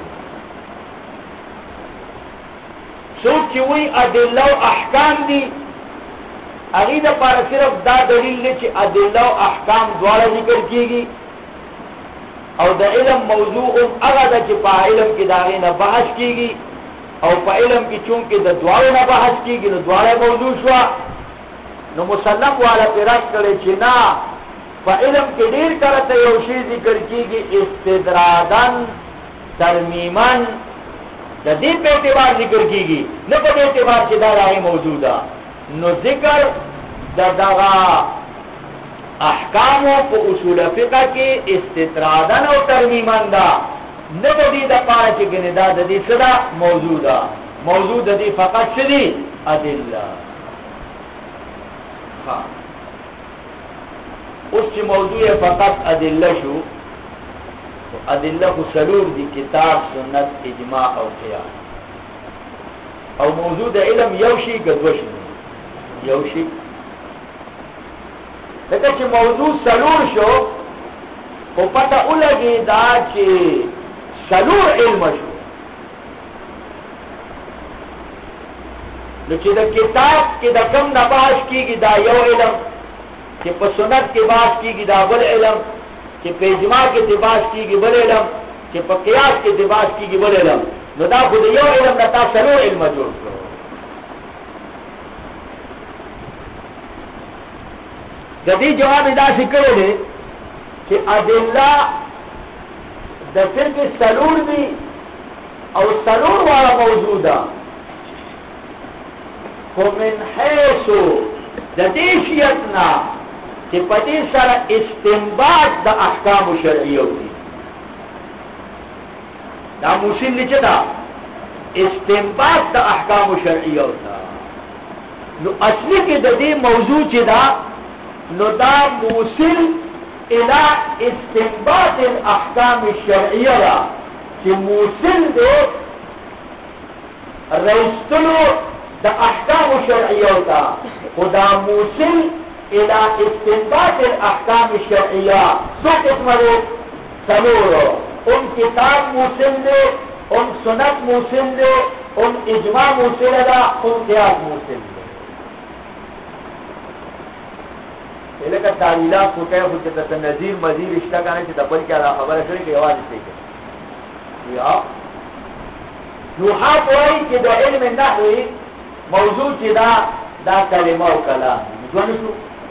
سوچ چی وی ادلہ و احکام دی اگی دا پارا صرف دا دلیل لے چی ادلہ و احکام دوارا ذکر کی گی او دا علم موضوع اگا دا چی پا علم کی داغی نا بحث کی گی او پا علم کی چونکہ دا دوارا نا بحث کی گی نو دوارا موضوع شوا نو مسلم والا پیرک کرے چی نا پا علم کی دیر کرتا یوشی ذکر کی گی استدرادن ترمیمن دا دین پہ اعتبار ذکر کی گی نہ پہ اعتبار چی دا رائی موجودا نو ذکر دا دغا احکامو پا اصول فقہ کی استطرادن و ترمیمن دا نہ دا دی دا پارا چکنے دا دی صدا موجودا موجود دا دی فقط شدی ادلہ ہاں اس چی موضوع فقط ادلہ شو ادلہ کو سلور دی کتاب سنت اجماع او قیاس او موجود علم یوشی گدوشی یوشی لیکن چی موضوع سلور شو او پتہ اولگی دا چی سلور علم شو لیکن دا کتاب کی دا کم نباش کی گی دا یو علم کہ پا سنت کی باس کی گی دا بل علم کہ پا اجماع کی تباس کی گی بل علم کہ پا قیاس کی تباس کی گی بل علم نو دا خود یو علم نتا سلو علم جوڑ کرو جدی جواب ادا سکرے دے کہ ادلہ دا فرق سلور بھی او سلور والا موجودا فمن حیثو جدیشیتنا کہ پتی سر استنباط دا احکام شرعی ہوتی دا موسیل نیچے دا استنباط دا احکام شرعی ہوتا نو اصلی کی دا دی موضوع چی دا نو دا موسیل الى استنباط الاحکام شرعی دا چی موسیل دے رئیستلو دا احکام شرعی ہوتا خدا موسیل الى استنباط الاحکام الشرعیہ سو قسم دے سلورو ان کتاب موسل دے ان سنت موسل دے ان اجماع موسل دا ان قیاس موسل دے لکه تعلیلات کوټه خو چې د نظیر مزیر رشتہ کنه چې د بل کې دا خبره کړي کې आवाज یې کوي یا نحات وایي چې د علم نحوی موضوع چې دا کلمه او کلام ځونه شو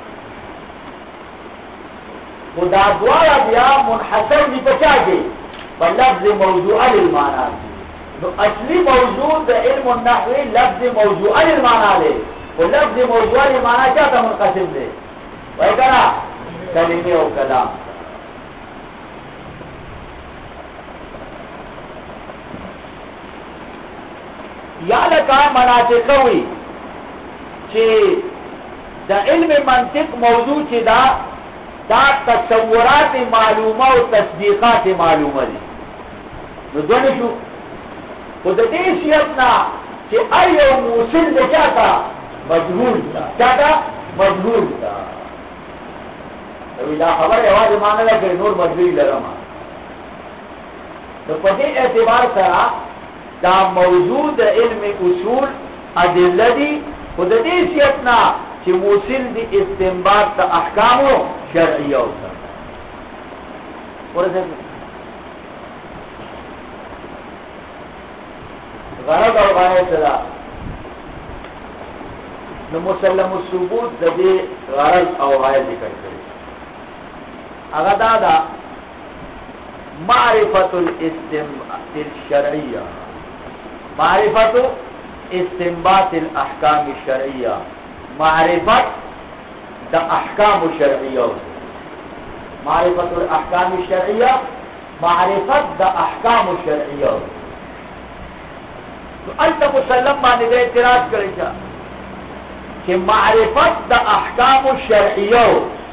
خدا دواړه بیا منحصر دي په چا کې په لفظ موضوع للمعنى نو اصلي موضوع د علم النحوی لفظ موضوع للمعنى دی او لفظ موضوع للمعنى چاته منقسم دی وای کنه کلمه او کلام یا لکه مناطق وي چې د علم منطق موضوع چې دا تصورات معلومه او تصدیقات معلومه دي نو دونه شو خو د دې شیطنا چې ایو موصل د چاته مجهول دا چاته مجهول دا دا خبر یوازې معنی ده چې نور مجهول لرم نو په دې اعتبار سره دا موضوع د علم اصول ادله دي خو د دې شیطنا چې موصل دي استنباط د احکام شرعیه او ورته غرض او غایت دا نو مسلم الثبوت د دې غرض او غایت ذکر کړي هغه دا معرفت الاستنباط الشرعیه معرفت استنباط الاحکام الشرعیه معرفت دا احکام الشرعیه معرفت الاحکام الشرعیه معرفت دا احکام الشرعیه تو انت مسلم باندې اعتراض کړی چې معرفت دا احکام الشرعیه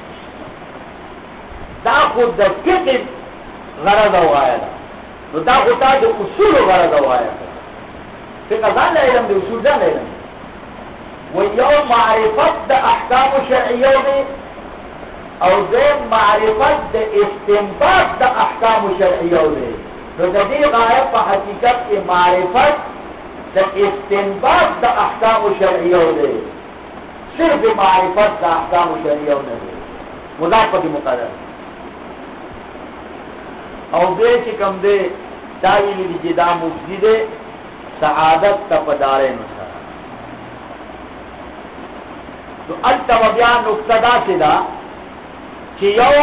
دا خود د فقه غرض او غایه ده نو دا خو د اصول غرض او غایه ده فقه ځان علم دی اصول ځان علم ویو معرفت د احکام شرعیه دی او دیم معرفت د استنباط د احکام شرعیه دی نو د دې غایه په حقیقت کې معرفت د استنباط د احکام شرعیه دی صرف معرفت د احکام شرعیه نه دی مضاف په مقدر او دې چې کوم دی دا ویلي چې دا مفسد سعادت تپدارین سره تو التو بیا نقطه داسې ده چې یو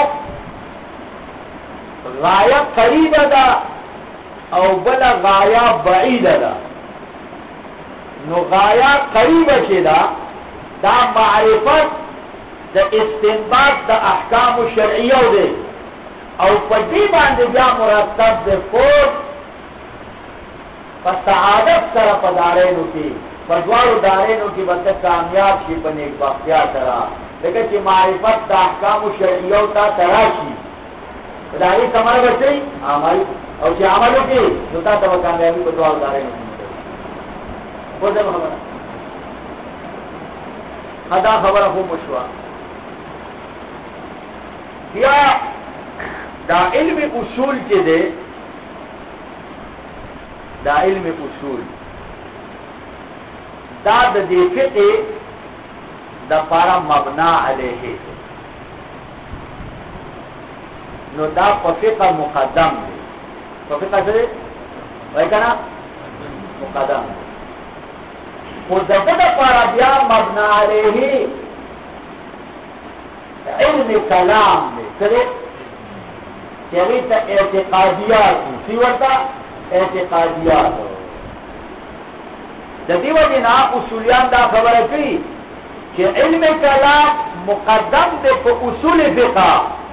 غایه قریبه ده او بل غایه بعیده ده نو غایه قریبه چې ده دا معرفت د استنباط د احکام شرعیه ده او په دې باندې بیا مرتب ده فوت په سعادت سره په دارینو کې په دوارو دارینو کې به کامیاب شي په نیک بختیا سره لکه چې معرفت د احکام شرعیه ته تراشي دا یې ثمره ورشي عمل او چې عمل وکړي نو تاسو به کامیابی په دوارو دارینو کې وځه خبره ادا خبره خو مشوا بیا دا علم اصول کې ده دا علم اصول دا د دې فقه د لپاره مبنا علیه نو دا په فقه مقدم دی په فقه سره وای کنه مقدم او دغه لپاره بیا مبنا علیه علم کلام دی سره چې ته اعتقادیات سی ورته اعتقادیات د دې وجنا اصولیان دا خبره کوي چې علم کلام مقدم دی په اصول فقه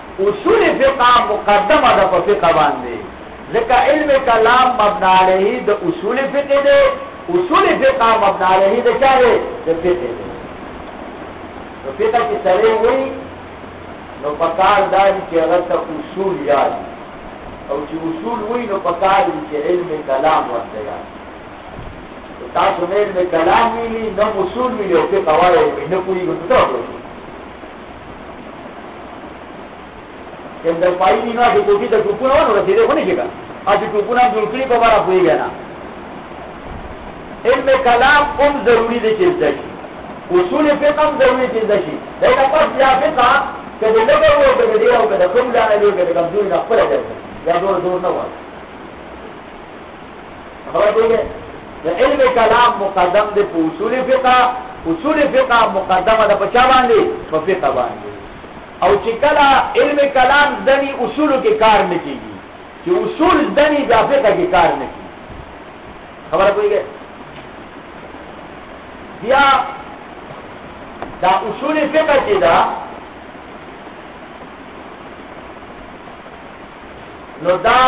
مقدمه ده په فقه باندې ځکه علم کلام مبنا علیه د اصول فقه دی اصول فقه مبنا علیه د چا دی د فقه دی نو فقه کې سره وي نو پکار داري چې هغه ته اصول یاد او چې اصول وي نو پکار دي چې علم کلام ورته یاد تاسو نه علم کلام ویلي نو اصول ویلي او فقه وایي نه کوي ګټه کوي کله پای دی نو د کوټې د ټوپونه ونه رسیدې ونه کېږي اځ ټوپونه د ټوکري په واره کوي نه علم کلام هم ضروری دی چې زده شي اصول فقہ ضروری چیز شي دا پس یا فقہ کله لګو او کله دی او کله کوم ځای دی کله کمزوري نه خپل دی یا زور نه وایي خبر دی د علم کلام مقدم دی په اصول فقہ مقدمه ده په چا باندې په فقہ باندې او چې کله علم کلام ځنی اصول کې کار نه کیږي چې اصول ځنی د فقہ کې کار نه کیږي خبر پوهیږئ بیا دا اصول فقہ چې دا نو دا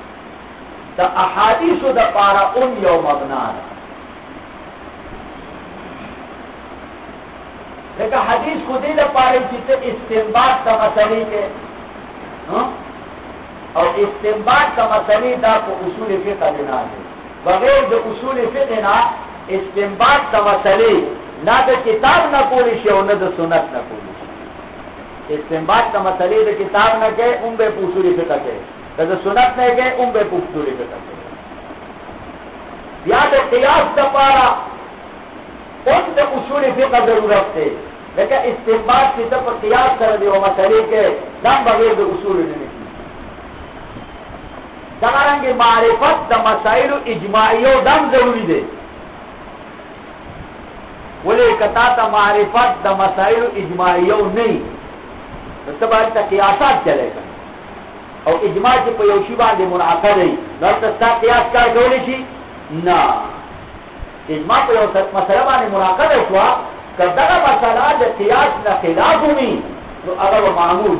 احادیثو دا پارا ان یو مبنا دا لیکن حدیث خودی دا پارے چیتے استنباط تا مسئلی کے اور استنباط تا مسئلی دا کو اصول فقہ دینا دے بغیر دا اصول فقہ نا استنباط تا مسئلی نا دا کتاب نا کولی شے و نا دا سنت نا کولی شے استنباط تا مسئلی دا کتاب نا کے ان بے اصول فقہ کے دا سنت نے گئے ان بے پختوری پہ کرتے یا تو قیاس دا پارا ان سے اصول فقہ ضرورت تھے لیکن استنباط کی طرف قیاس کر دی وہ مسئلے کے دم بغیر دا اصول نے کی دمارنگ معرفت دا مسائل اجماعیو دم ضروری دے بولے کتا تا معرفت دا مسائل اجماعیو نہیں تو تب تا قیاسات چلے گا او اجماع چې په یو شی باندې منعقد وي نو تاسو قیاس کار کولی شي نه اجماع په یو مسله باندې منعقد شو کله مسله د قیاس نه خلاف وي نو هغه معمول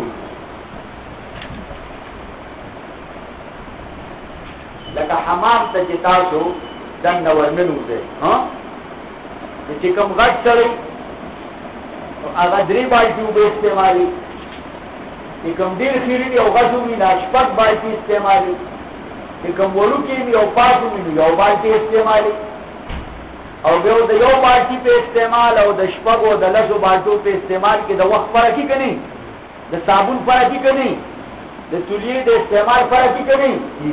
لکه حمام ته چې تاسو دنه ورمنو ده ها چې کوم غټ سره هغه درې بالټي وب استعمالي کم دیر خیری دی او غزو می ناشپک بالتی استعمالی کم ولو کی می او پاسو me you بالتی استعمالی O بیو the you بالتی پہ استعمال او دا شپک او دا لسو بالتو پہ استعمال کی دا وقت فرقی کنی دا صابون فرقی کنی دا تولیه دا استعمال فرقی کنی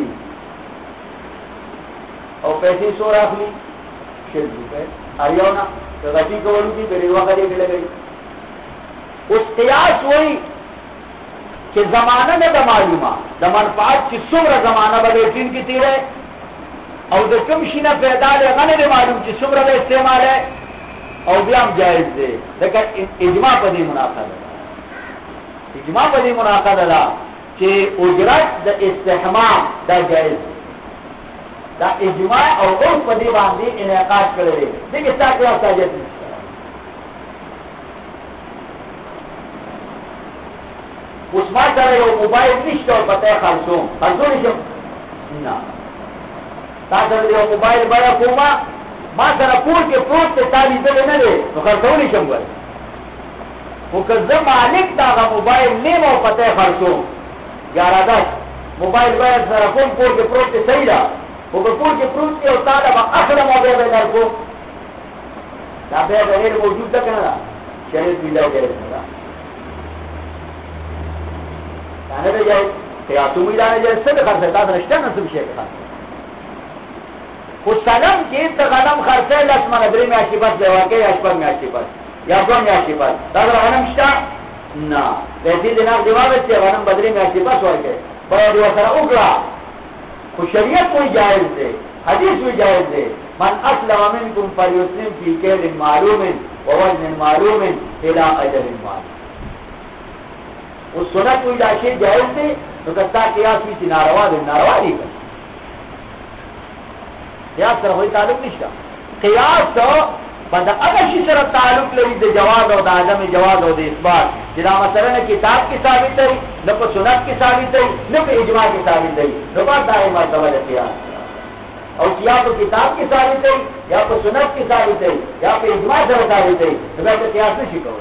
او پیسی سو راک لی شل روپے آریو نا دا غزی کولو کی بری وقت دیکھ لگئی اس قیاس ہوئی کہ زمانہ میں دا معلومہ دا منفعات چی سمر زمانہ بلیتین کی تیرے او دا کم شینہ پیدا لے غنے دے معلوم چی سمر دا استعمال ہے او بیام جائز دے لیکن اجماع پا دی مناقض دا چی اجرت دا استحمام دا جائز دے دا اجماع او عرف پا دی باندی انعقاد کرے دیکھ اس طرح کلاس ساجت نہیں اس ما سره یو موبایل نشته او پته خالصوم نشم نه تاسو سره یو موبایل بیا کومه ما سره پور کې پروت ته تالی دل نه دی نو خرڅول نشم ګور خو که زه مالک دا موبایل نیم او پته خالصوم یا راځه موبایل بیا سره کوم پور کې پروت ته صحیح ده خو په پور کې پروت دی او تا دا اخر موبایل به درکو دا به غیر موجود ده کنه شریعت ویلا غیر نه انا دې یو قیاسو میدان دې څه د خرڅه تاسو نشته نو څه شي کوي خو سلام کې ته غنم خرڅه لاس باندې درې میاشتې بس دی واکه یا شپږ میاشتې بس یا کوم میاشتې بس دا غنم شته نه دې دې نه دیواله چې غنم بدرې میاشتې بس ورکه په دې سره وکړه خو شریعت کوئی جائز دی حدیث کوئی جائز دی من اسلم منکم فلیسلم فی کیل معلوم ووزن معلوم الى اجل معلوم اس سنت کوئی لاشے جائز دے تو کستا قیاس بھی تھی ناروا دے ناروا نہیں کر قیاس سر ہوئی تعلق نشتا قیاس تو بندہ اگر شی سر تعلق لئی دے جواز او دا عدم جواز او دے اثبات جنا مثلا نے کتاب کی ثابت ہے نہ کو سنت کی ثابت ہے نہ کو اجماع کی ثابت ہے نو بات دائیں مرتبہ دے قیاس اور یا تو کتاب کی ثابت ہے یا تو سنت کی ثابت ہے یا تو اجماع سے ثابت ہے تو میں قیاس نہیں سیکھو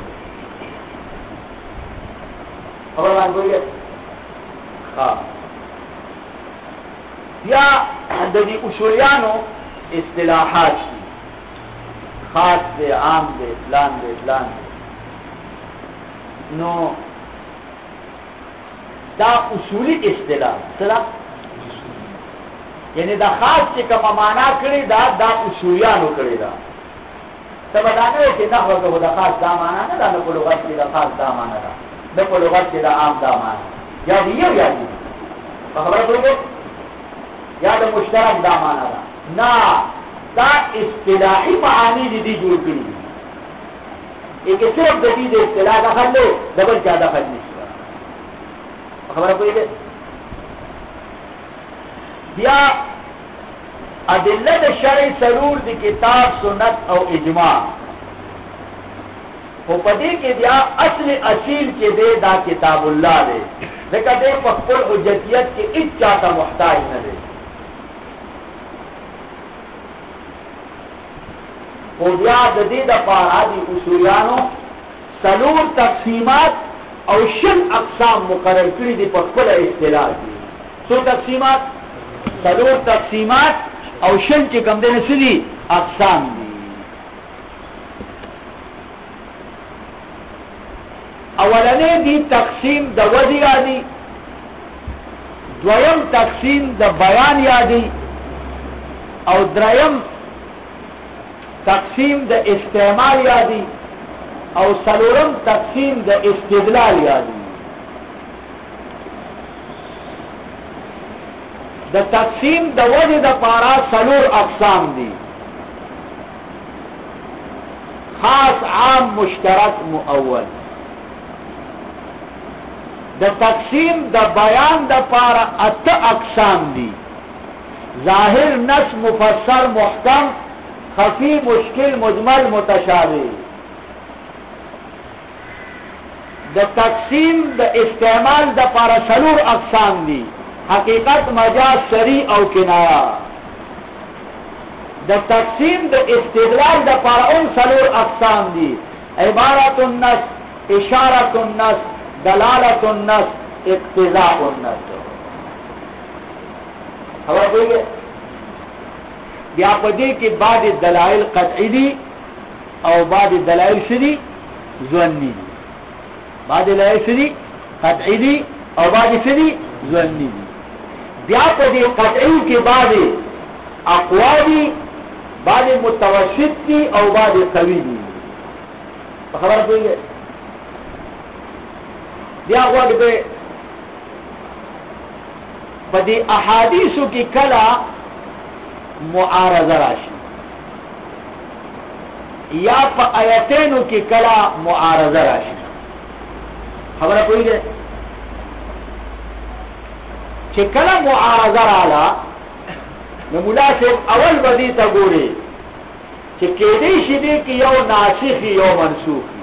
خبر مان کوئی ہے ہاں یا اندی اصولیانو اصطلاحات خاص دے عام دے فلان دے فلان دے نو دا اصولی اصطلاح صلاح یعنی دا خاص چی کم مانا کری دا اصولیانو کری دا تب ادانے کہ نحو کو دا خاص دا معنی نہ دا نو لغت کی دا خاص دا معنی دا نو لغت کی دا عام دا معنی یا یہ یا یہ خبر ہے یا دا مشترک دا معنی دا نا دا اصطلاحی معانی دی جوړ کړي ایک صرف جدید اصطلاح دخل لے ڈبل کیا دخل نہیں خبر کوئی دے یا ادلت شرع سرور دی کتاب سنت او اجماع وہ پدی کے دیا اصل اصیل کے دے دا کتاب اللہ دے لیکن دے پخپل حجتیت کے اچھا تا محتاج نہ دے وہ دیا جدید پارا دی اصولیانو سلور تقسیمات او شن اقسام مقرر کری دی پخپل اصطلاح دی سو تقسیمات سلور تقسیمات او شن کی کم دینے سلی اقسام دی اولنے دی تقسیم دا وضع یادی دویم تقسیم دا بیان یادی او دریم تقسیم دا استعمال یادی او سلورم تقسیم دا استدلال یادی دا تقسیم دا وجہ دا پارا سلور اقسام دی خاص عام مشترک مؤول دا تقسیم دا بیان دا پارا ات اقسام دی ظاہر نص مفسر محکم خفی مشکل مجمل متشابہ دا تقسیم دا استعمال دا پارا سلور اقسام دی حقیقت مجاز شرعی او کنایا دا تقسیم دا استدلال دا پارا ان سلور اقسام دی عبارت النص اشارت النص دلالت النص اقتضاء النص خبر کوئی گئے بیا پدی کی بعد دلائل قطعی دی او بعد دلائل شدی ظنی دی بعد دلائل شدی قطعی دی او بعد شدی ظنی دی بیا پدی قطعی کی بعد اقوا دی بعد متوسط دی او بعد قوی دی خبر کوئی گئے بیا وقت پہ پدی احادیثو کی کلا معارضہ راشی یا پا آیتینو کی کلا معارضہ راشی خبر کوئی دے چھ کلا معارضہ رالا مولا صاحب اول بدی تا گوڑے چھ کیدی شدی کی یو ناسخی یو منسوخی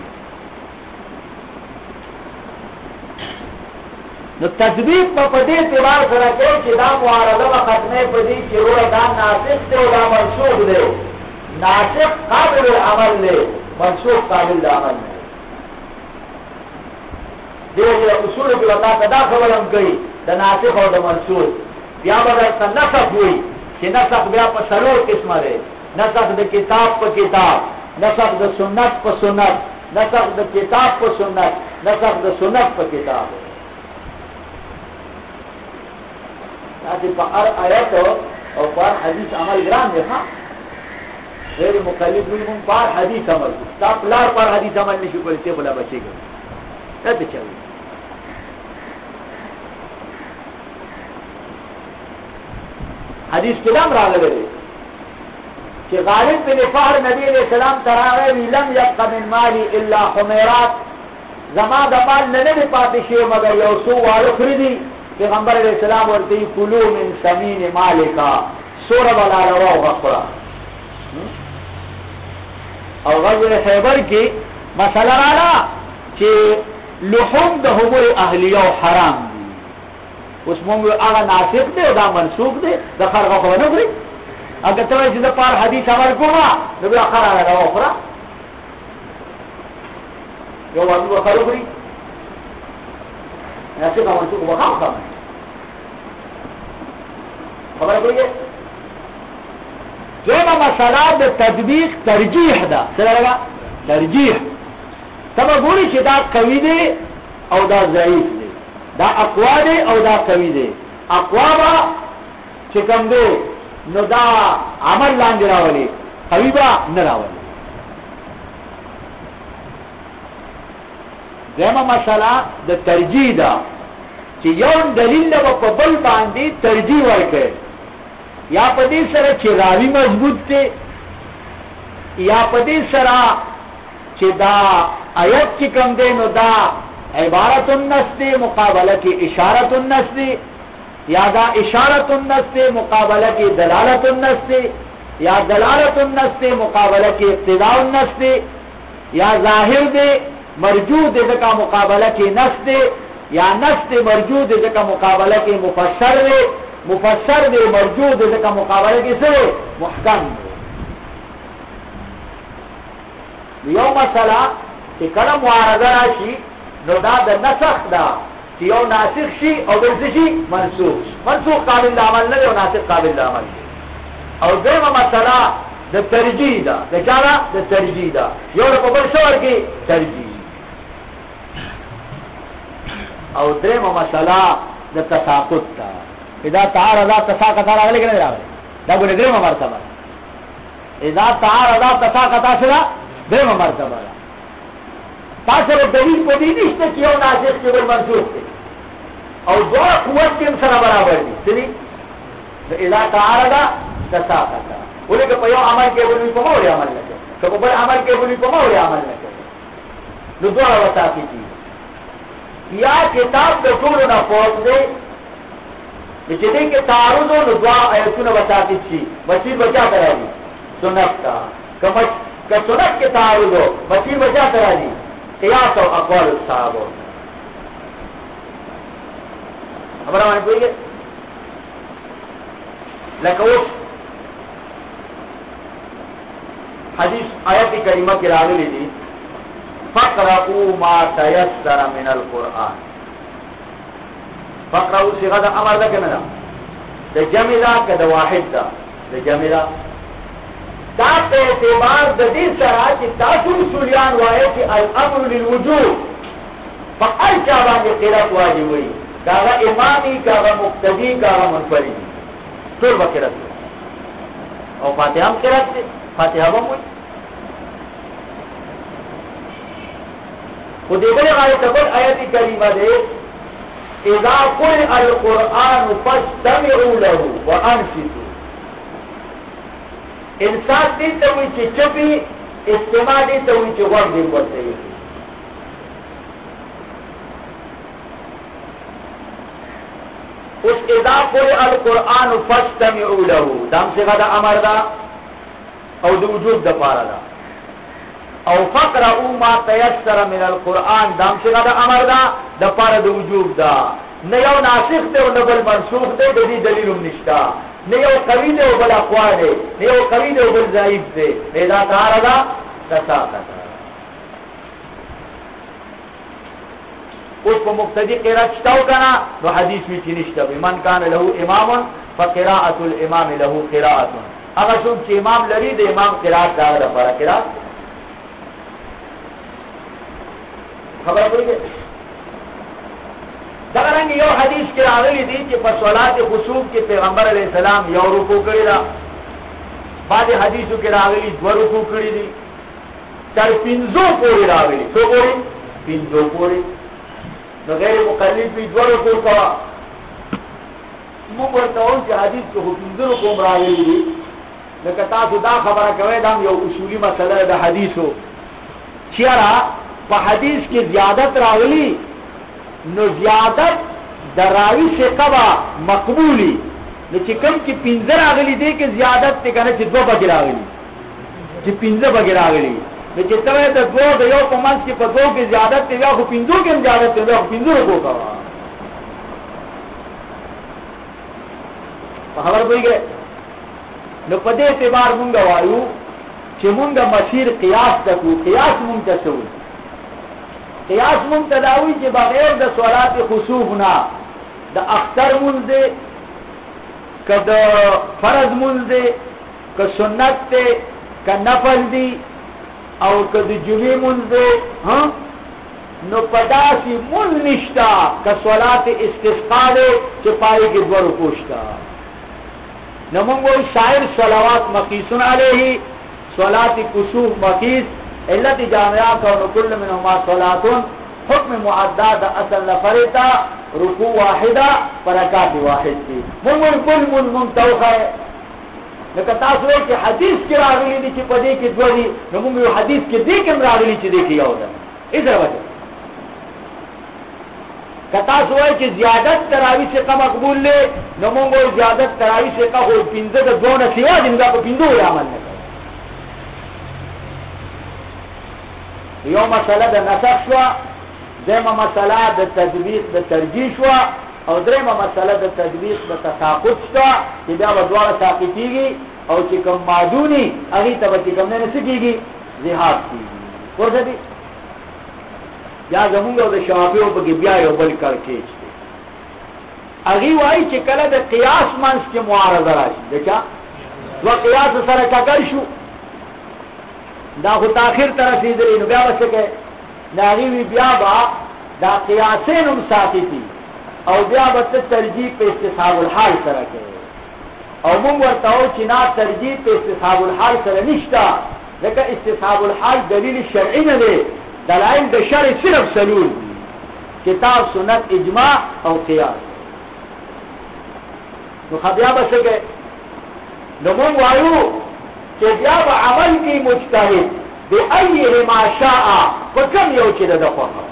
نو تطبیق پا پدی اعتبار سرکے چی دا معارضہ و ختمے پدی چی روح دا ناسخ دے و دا منسوخ دے ناسخ قابل عمل دے منسوخ قابل عمل دے دیکھ اصول کی وقت دا خبر ہم کئی دا ناسخ و دا منسوخ بیا بغیر تا نسخ ہوئی چی نسخ بیا پا سلور قسم دے نسخ دا کتاب پا کتاب نسخ دا سنت پا سنت نسخ دا کتاب پا سنت نسخ دا سنت پا کتاب پر آیت اور پر حدیث عمل گرام دیکھا غیر مخالف ہوئی من پر حدیث عمل تاپ لار پر حدیث عمل نہیں شکر سے بلا بچے گا ایسے چاہیے حدیث کلام را لگے کہ غالب بن فہر نبی علیہ السلام تراغے لم یبق من مالی الا حمیرات زمان دمال ننے پاتشی مگر یوسو والو خریدی پیغمبر علیہ السلام ورتی کلو من سمین مالکا سورہ بلا روا غفرا اور غزوہ خیبر کی مسئلہ رانا کہ لحوم دا حمور اہلیہ و حرام دی اس مونگو آغا ناسق دے دا منسوخ دے دا خرغا خواہ نکری اگر تو ایسی دا پار حدیث عمل کما نبی آخر آگا روا غفرا یو وانو خرو کری ناسق دا منسوخ بخام خواہ خبر کوئی ہے جو مسئلہ دا تطبیق ترجیح دا سر لگا ترجیح تب گوڑی چی دا قوی دے او دا ضعیف دے دا اقوا دے او دا قوی دے اقوا با چکم دے نو دا عمل لاندی راولی قوی با نراولی دیمه مسله د ترجیح ده چې یو دلیل له په بل باندې ترجیح ورکړي، یا په دې سره چې راوی مضبوط دی، یا په دې سره چې دا آیت کې کوم دی نو دا عبارت النص دی مقابله کې اشارت النص دی، یا دا اشارت النص دی مقابله کې دلالت النص دی، یا دلالت النص دی مقابله کې اقتضاء النص دی، یا ظاهر دی مرجوع دی ځکه مقابله کې نص دی، یا نص دی مرجوع دی ځکه مقابله کې مفسر دی، مفسر دی مرجوع دی ځکه مقابله کې څه محکم دی. یو مسله چې کله معارضه راشي نو دا د نسخ ده چې یو ناسخ شي او بل څه شي منسوخ شي. منسوخ قابل د عمل نه دی او ناسخ قابل د عمل دی. او دویمه مسله د ترجیح ده. د چا ده؟ د ترجیح ده. یو په بل څه ورکړي ترجیح. او دریمه مسله د تساقط ده. اذا تعارض تساقط راغلی کنه راغلی؟ دا ګوره دریمه مرتبه ده. اذا تعارض تساقط سره دریمه مرتبه ده. تاسو له دلیل په دې نشته چې یو ناسخ کې بل منسوخ دی او دوه قوت کې سره برابر دي. سړي اذا تعارض تساقط ولکه په یو عمل کې بل په مور عمل نه کوي، په بل عمل کې بل په مور عمل نه کوي، نو دوه وساتې دي. یا کتاب د ټولو نه فوق دی چې دې کې تعارض نو دوه آیتونه وساتې شي، مسیر بچا کراوي سنت کا کمش که سنت کې تعارض ہو مسیر بچا کراوي قیاس او اقوال الصحابه. خبره باندې پوهیږئ؟ لکه اوس حدیث آیت کریمه کې راغلی دي فقرؤوا ما تيسر من القرآن. فقرؤوا صيغه د امر ده کنه ده، د جمع ده که د واحد ده؟ د جمع ده. دا په اعتبار د دې سره چې تاسو اصولیان وایي چې الامر للوجوب فقط چا باندې قرات واجب وي، کاغه امامي کاغه مقتدي کاغه منفردي ټول به قرات او فاتحه هم قرات دي، فاتحه هم وي. خو دې بلې غایې تبل آیت کریمه ده اذا قرئ القرآن فاستمعوا له وانصتوا. انسان دې ته وایي چې چپي، استماع دې ته وایي چې غوږ دې ورته وي. اوس اذا قرئ القرآن فاستمعوا له دا صيغه د امر ده او د وجوب د پاره ده. او فقرؤوا ما تيسر من القرآن دا صيغه د امر ده د پاره د وجوب ده. نه یو ناسخ دی او نه بل منسوخ دی، د دې دلیل هم نشته. نه یو قوي دی او بل اقوا دی، نه یو قوي دی او بل ضعیف دی. اذا تعارض تساقط. اوس په مقتدی قرات شتاو کنه نو حدیث وی چې نشته وي من کان له امام فقراءه الامام له قراءه. هغه څوک چې امام لري د امام قرات دا لپاره قرات. خبره پوهیږئ؟ دغه رنګ یو حدیث کې راغلی دی چې په صلات خصوف کې پیغمبر علیه السلام یو رکوع کړی دا، بعض حدیثو کې راغلی دو رکوع کړی دي، تر پنځو پورې راغلی. څو پورې؟ پنځو پورې. نو غیر مقلد بھی دو رکوع کوا. موږ ورته وایو چې حدیث کې خو پنځه رکوع راغلی دي، لکه تاسو دا خبره کوئ دا یو اصولي مسله ده د حدیثو. چیرې په حدیث کې زیادت راغلی نو زیادت د راوي ثقه به مقبولی، نو چې کوم چې پنځه راغلی دی کې زیادت دی کنه چې دوه بګی راغلی، چې پنځه بګی راغلی، نو چې ته د دوه د یو په منځ کې په دوه کې زیادت دی یا خو پنځو کې هم زیادت دی، خو پنځو رکوع کوه. په خبره پوهېږئ؟ نو په دې اعتبار مونږ وایو چې مونږ مسیر قیاس ته کړو. قیاس مونږ ته څه وایي؟ قیاس مونږ ته دا وایي چې بغیر د صلات خصوف نه د اختر مونځ دی، که د فرض مونځ دی، که سنت دی، که نفل دی، او که د جمعې مونځ دی، نو په داسې مونځ نشته که صلات استسقا دی چې پای کې دوه رکوع شته. نو مونږ وایو سایر صلوات مقیسون علیه، صلات کسوف مقیس، علت جامعہ کون کل منهما صلاتون حکم معداد اصل نفرتا رکوع واحدہ پرکات واحد کی ممن کل منتوخ ہے لکه تاسو وایي چې حدیث کې راغلی دي چې په دې کې دوه دي نو موږ یو حدیث کې دې کې راغلی چې دې کې یو ده ایسره وجه که تاسو وایي چې زیادت تراوی سے کا مقبول لے نو موږ زیادت تراوی سے کا خو پنځه د دوه نه سوا دي موږ په پنځو عمل نه کوو یو مسله د نسخ شوه دیمه مسله د تطبیق د ترجیح شوه او دریمه مسله د تطبیق د تساقط شته چې بیا به دواړه ساقطېږي او چې کوم معدوني هغې ته به چې کوم نه څه کېږي زهاد کېږي پوه دي یا زمونږ او د شوافیو پکې بیا یو بل کړکېچ دی هغې وایي چې کله د قیاس منځ کې معارضه راشي د چا دوه قیاس سره ټکر شو دا خو تاخیر ته رسېدلی نو بیا به څه کوي د هغې وي بیا به دا قیاسین هم ساقطي او بیا به ته ترجیح په استصحاب الحال سره کوي او موږ ورته وایو چې نه ترجیح په استصحاب الحال سره نشته ځکه استصحاب الحال دلیل شرعي نه دی دلائل د شرع صرف سلول کتاب سنت اجماع او قیاس نو بیا به څه کوي نو موږ وایو چې بیا به عمل کوي مجتهد بأیهما شاء په کوم یو چې د ده خوښه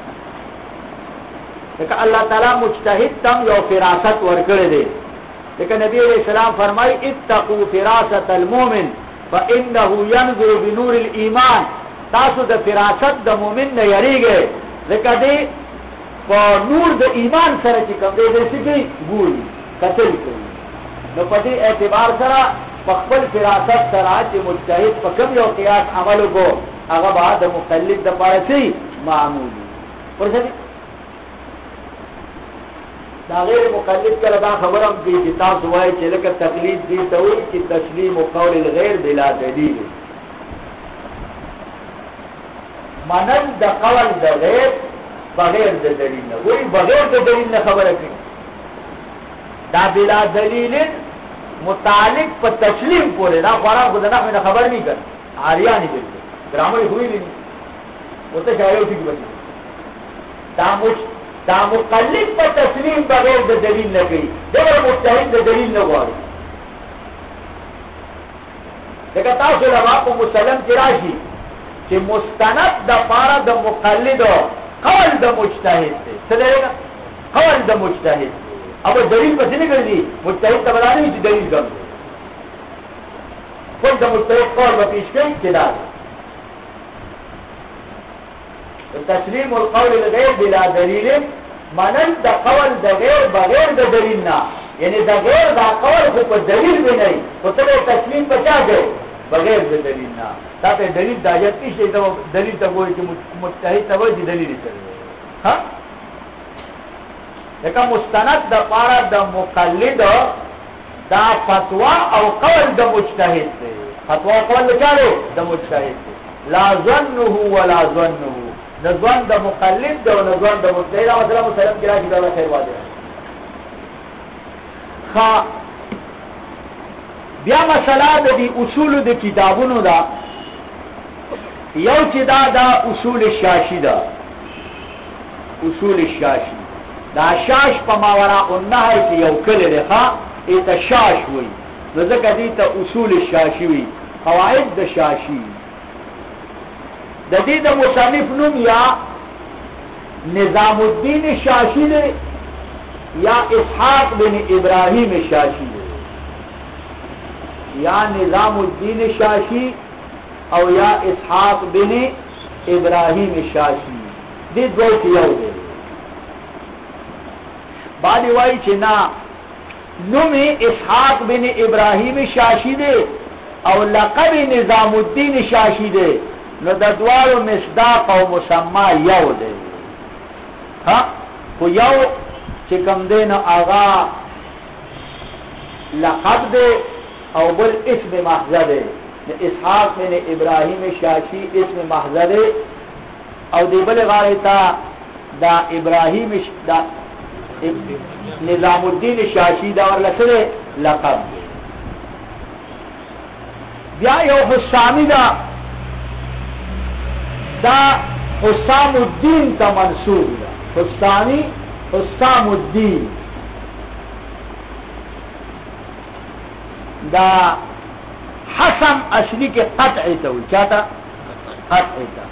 لیکن اللہ تعالی مجتہد تم یو فراست ورکڑے دے لیکن نبی علیہ السلام فرمائی اتقوا فراست المومن فإنه ينظر بنور الایمان تاسو د فراست د مومن نه یریږئ ځکه دی په نور د ایمان سره چې کوم دی داسې کوي ګوري کتل کوي نو په دې اعتبار سره په خپل فراست سره چې مجتهد په کوم یو قیاس عمل وکړو هغه به د مقلد دپاره څه معمول وي ورسره دا غیر مقلد کله دا خبرم دی چې تاسو وایي چې لکه تقلید دی ته وایي چې تسلیم قول الغیر بلا دلیل منل د قول د غیر بغیر د دلیل نه وایي بغیر د دلیل نه خبره کوي دا بلا دلیل متعلق په تسلیم پورې دا خورا خو د نحوې نه خبر نه کړ عاریانی بالکل ګرامر یې ویلي نه ورته شایو ټیک بچي دا مقلد په تسلیم بغیر د دلیل نه کوي دغه مجتهد د دلیل نه غواړي دغه تاسو له واقع مسلم کې راشي چې مستند د پاره د مقلد قول د مجتهد دی څه دی قول د مجتهد अब दलील पर नहीं कर दी मुजतहिद तो बता नहीं दलील कम खुद मुजतहिद कौल बतीश के खिलाफ तस्लीम القول الغير بلا دلیل منن د قول د غیر بغیر د دلیل نه یعنی د غیر د قول خو په دلیل به نه او ته تسلیم پچا دی بغیر د دلیل نه دا ته دلیل د حاجت نشته ته دلیل ته وایي چې مجتهد ته وایي دلیل چره ها لکه مستند د پاره د مقلد دا فتوا او قول د مجتهد دی فتوا او قول چاره د مجتهد دی لا ظنه ولا ظنه د ظن د مقلد او د ظن د مجتهد مثلا مسلم کې راځي دا خیر واضح ها بیا مسله د دې اصول د کتابونو دا یو چې دا اصول الشاشی دا اصول الشاشی دا شاش په ماوراء النهر کې یو کلی دی ښه ایته شاش وایي نو ځکه دې ته اصول الشاشی وایي قواعد د شاشی د دې د مصنف نوم یا نظام الدین شاشی دی یا اسحاق بن ابراہیم شاشی دی یا نظام الدین شاشی او یا اسحاق بن ابراہیم شاشی دې دوه کې یو دی بعد وائی چې نا نوم اسحاق بن ابراہیم شاشی دے او لقب نظام الدین شاشی دے نو د دوارو مصداق او مسما یو دے ها خو یو چې کوم دی نو آغا لقب دے او بل اسم محض دے اسحاق بن ابراہیم شاشی اسم محض دے او دی بل غارتا دا ابراہیم دا نظام الدین شاشی دا ورلسره لقب بیا یو حسامی دا حسام الدین تا منصوب دا حسامی حسام الدین دا حسم اصلی کے قطعی تا ہوئی کیا تا قطعی تا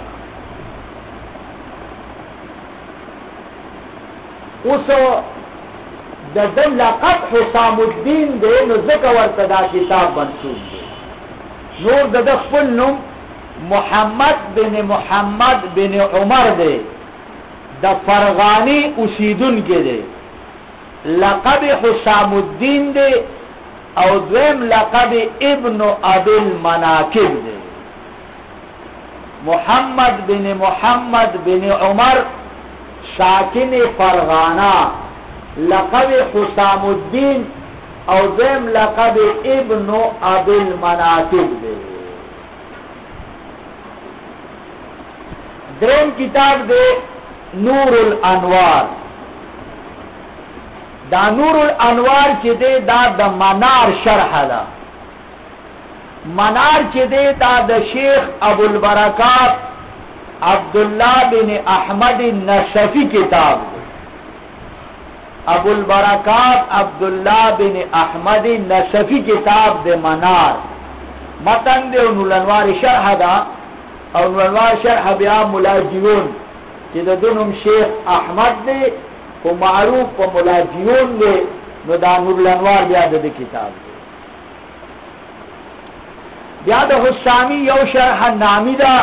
اس دا دل لقب حسام الدین دے نو ذکر ورطا کتاب منصوب دے نور دا دخل نم محمد بن عمر دے دا فرغانی اسیدن کے دے لقب حسام الدین دے او دویم لقب ابن ابی المناکب دے محمد بن عمر ساکن فرغانہ لقب حسام الدین او دویم لقب ابن ابی المناکب دے دریم کتاب دے نور الانوار دا نور الانوار چی دے دا منار شرح دا منار چی دے دا شیخ ابو البرکات عبداللہ بن احمد النصفی کتاب دے ابو البرکات عبداللہ بن احمد النصفی کتاب دے منار متن دے نور الانوار شرح دا اور نور الانوار شرح بیا ملاجیون چی دا دونم شیخ احمد دے کو معروف و ملاجیون دے نو دا نور الانوار بیا دے کتاب دے بیا دا حسامی یو شرح نامی دا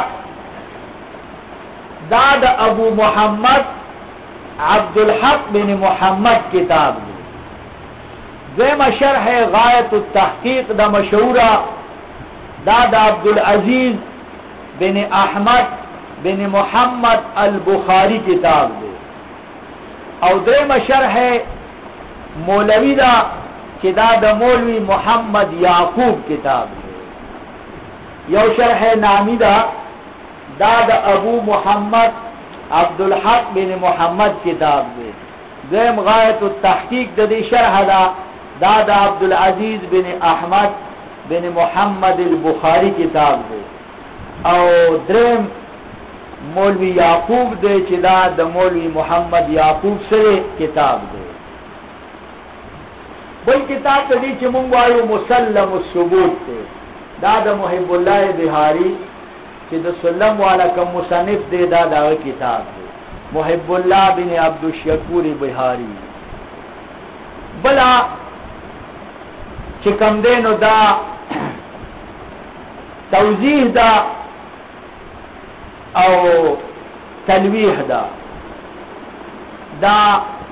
دا ابو محمد عبدالحق بن محمد کتاب دے دویم شرح غایت التحقیق دا مشہورہ دا عبدالعزیز بن احمد بن محمد البخاری کتاب دے او دریم شرح مولوی دا چی دا مولوی محمد یعقوب کتاب دے یو شرح نامی دا ابو محمد عبدالحق بن محمد کتاب دے دریم غایت التحقیق دا دی شرح دا عبدالعزیز بن احمد بن محمد البخاری کتاب دے او دریم مولوی یعقوب دے چی دا مولوی محمد یعقوب سے کتاب دے بل کتاب تا دی چی منگوائیو مسلم الثبوت دے دا محب اللہ بہاری چی دا سلم والا کم مصنف دے دا کتاب دے محب اللہ بن عبدالشکور بہاری بلا چی کم دے نو دا توضیح دا او تلویح دا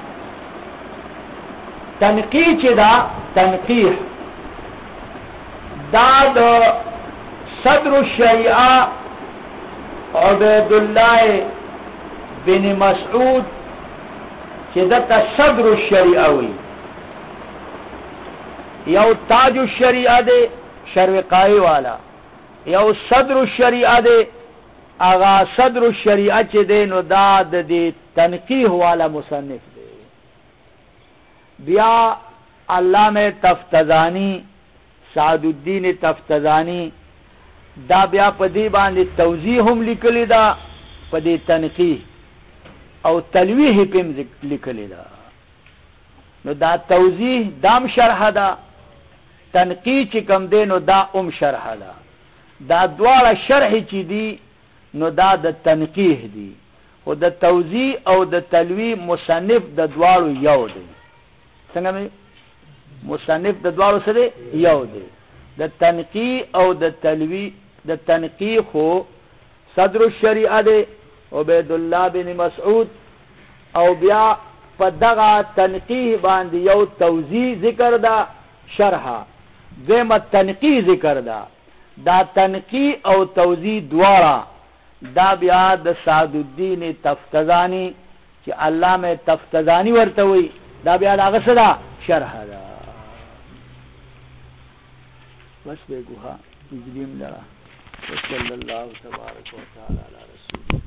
تنقیح چی دا تنقیح دا صدر الشریعہ عبید اللہ بن مسعود چی دا صدر الشریعہ ہوئی یو تاج الشریعہ دے شروقائی والا یو صدر الشریعہ دے اغا صدر الشریعہ چی دے نو داد دی تنقیح والا مصنف دے بیا علامہ تفتزانی سعد الدین تفتزانی دا بیا پدی باندې توضیح هم لکلی دا پدی تنقیح او تلویح پم لکلی دا نو دا توضیح دام شرح دا تنقیح چی کم دے نو دا شرح دا دوارا شرح چی دی نو دا تنقیح دی او دا توضیح او دا تلویح مصنف دا دوارو یو دی سنگا میں مصنف دا دوارو سدے یو دی دا تنقیح او دا تلویح دا تنقیح خو صدر الشریعہ دے عبید اللہ بن مسعود او بیا پا دغا تنقیح باندی یو توضیح ذکر دا شرحا دیمت تنقیح ذکر دا تنقیح او توضیح دوارا دا بیا دا سعد الدین تفتزانی چی علامہ تفتزانی ورتوی دا بیا دا غصدا شرح دا بس بے گوھا اجلیم لڑا وصلی اللہ تبارک و تعالی علی رسول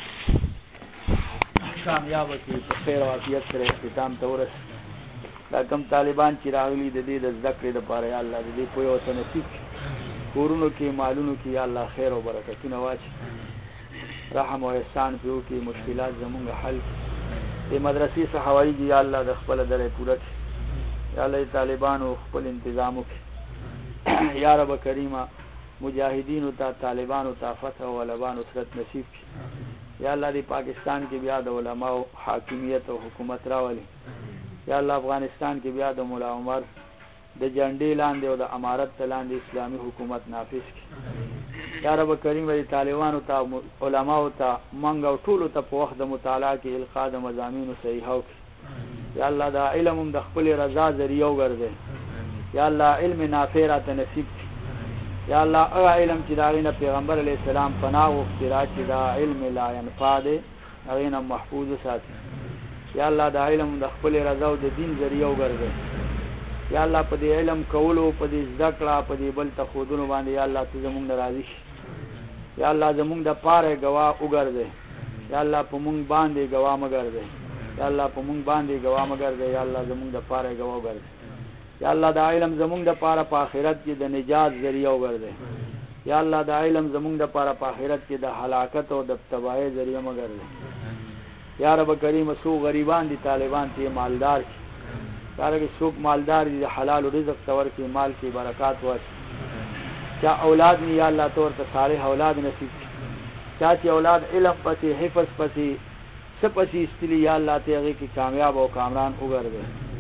کامیاب کی خیر و عافیت سره اختتام تورس دا کم طالبان چی راغلی دا دی دا ذکر دا پارا یا اللہ دا دی کوئی وطا نصیب کورونو کی معلونو کی یا اللہ خیر و برکتون واچ رحم او احسان پیو کی مشکلات زمونږ حل دې مدرسې څخه وایي یا الله د خپل درې پوره یا الله طالبانو خپل تنظیم وکړي یا رب کریمه مجاهدینو ته طالبانو ته فتح او غلبه نصرت نصیب کړي یا الله دې پاکستان کې بیا د علماو حاکمیت او حکومت راولي یا الله افغانستان کې بیا د مولا عمر د جنډې لاندې او د امارت لاندې اسلامي حکومت نافذ کړي یا رب کریم دې طالبانو ته علماو ته منګ او ټولو ته په وخت د مطالعه کې القا د مضامینو صحیح وکړي یا الله دا علم د خپل رضا ذریعہ وګرځي یا الله علم نافع راته نصیب کړي یا الله هغه علم چې دا غینه پیغمبر علی السلام پناه وکړي چې دا علم لا ينفع دې غینه محفوظ ساتي یا الله دا علم د خپل رضا او د دین ذریعہ وګرځي یا الله په دې علم کولو په دې ذکر په دې بل تخودونو باندې یا الله ته زمونږ ناراضي شي یا الله زمونږ د پاره گواه وګرځي یا الله په مونږ باندې گواه مګرځي یا الله په مونږ باندې گواه مګرځي یا الله زمونږ د پاره گواه وګرځي یا الله دا علم زمونږ د پاره په آخرت کې د نجات ذریعہ وګرځي یا الله دا علم زمونږ د پاره په آخرت کې د هلاکت او د تباہی ذریعہ مګرځي یا رب کریم سو غریبان دي طالبان ته مالدار کی دارنګه څوک مالدار دي حلال رزق تور کې مال کې برکات ورکړي چا اولاد نه یا الله تور ته صالح اولاد نصیب کړي چا چې اولاد علم پسې حفظ پسې سپسې استلی یا الله ته هغه کې کامیاب او کامران وګرځي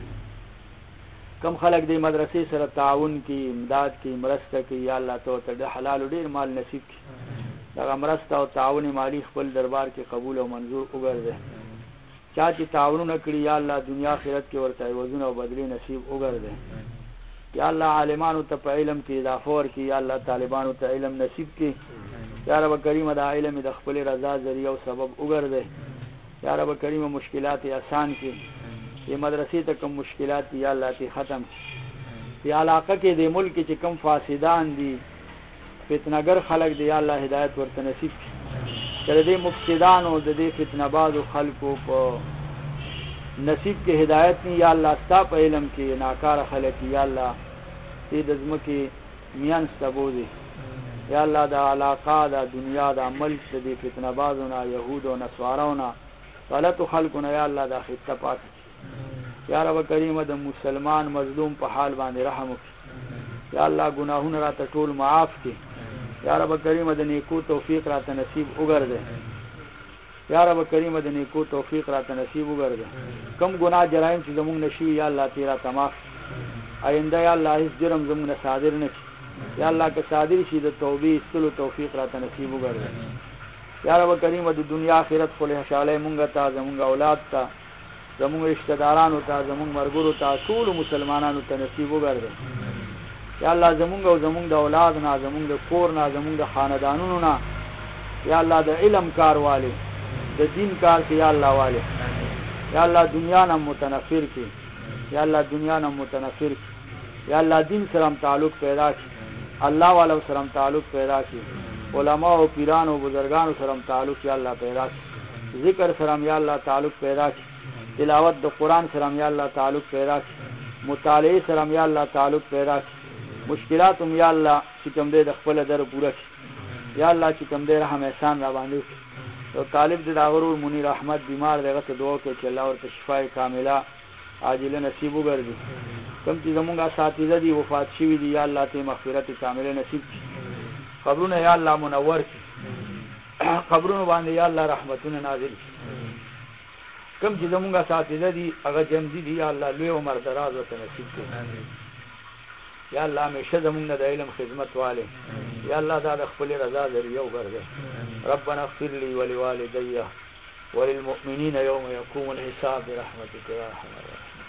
کم خلق دې مدرسې سره تعاون کې امداد کې مرسته کې یا الله تور ته د حلال ډیر مال نصیب کړي دا مرسته او تعاون مالی خپل دربار کې قبول او منظور وګرځي چا چې تعاون نکړي یا الله دنیا آخرت کې ورته وزن او بدلی نصیب وګرځي یا الله عالمانو ته په علم کې اضافه ورکړي یا الله طالبانو ته علم نصیب کړي یا رب کریم دا علم د خپل رضا ذریعہ او سبب وګرځي یا رب کریم مشکلات آسان کړي یہ مدرسې ته کوم مشکلات یا الله ته ختم کړي یا علاقه کې د ملک چې کوم فاسدان دي فتنهګر خلق دی یا الله هدایت ورته نصیب کړي چې دې مفسدانو د دې فتنه بازو خلقو په نصیب کې هدایت نه یا الله ستا په علم کې ناکار خلق یا الله دې د ځمکې میان ستبوزي یا الله دا علاقه دا دنیا دا ملک دې فتنه بازو نه يهود او نصارو نه غلط خلقونه یا الله دا خطه پات یا رب کریم د مسلمان مظلوم په حال باندې رحم وکړي یا الله گناهونه را ته ټول معاف کړي یا رب کریم د نیکو توفیق را ته نصیب وګرځي یا رب کریم د نیکو توفیق را ته نصیب وګرځي کم ګناه جرایم چې زمونږ نشي یا الله تیرا تمام آینده یا الله هیڅ جرم زمونږ صادر نشي یا الله که صادر شي د توبې استلو توفیق را ته نصیب وګرځي یا رب کریم د دنیا آخرت خو له خوشاله مونږ ته زمونږ اولاد ته زمونږ رشتہ دارانو ته زمونږ مرګورو ته ټول مسلمانانو ته نصیب وګرځي یا الله زمونږ او زمونږ د اولاد نه زمونږ د کور نه زمونږ د خاندانونو نه یا الله د علم کار والے د دین کار کې یا الله والے یا الله دنیا نه متنفر کی یا الله دنیا نه متنفر کی یا الله دین سره تعلق پیدا کی الله والا سره تعلق پیدا کی علما او پیران او بزرگان سره تعلق یا الله پیدا کی ذکر سره یا الله تعلق پیدا کی تلاوت د قران سره یا الله تعلق پیدا کی مطالعه سره یا الله تعلق پیدا کی مشکلات یا الله چې کوم دې د خپل در پوره کړي یا الله چې کوم دې رحم احسان را باندې او طالب دې داغرو منیر احمد بیمار دغه ته دعا کوي چې الله ورته شفای کامله عاجله نصیب وګرځي کوم چې زمونږ اساتذه دي وفات شوي دي یا الله ته مغفرت کامله نصیب کړي قبرونه یا الله منور کړي قبرونه باندې یا الله رحمتونه نازل کړي کوم چې زمونږ اساتذه دي هغه جمع دي یا الله لوی عمر دراز ورته نصیب کړي یا الله همیشه زمونږ د علم خدمت والے یا الله دا د خپل رضا ذریعہ وګرځي ربنا اغفر لي ولوالدي وللمؤمنين يوم يقوم الحساب برحمتك يا ارحم الراحمين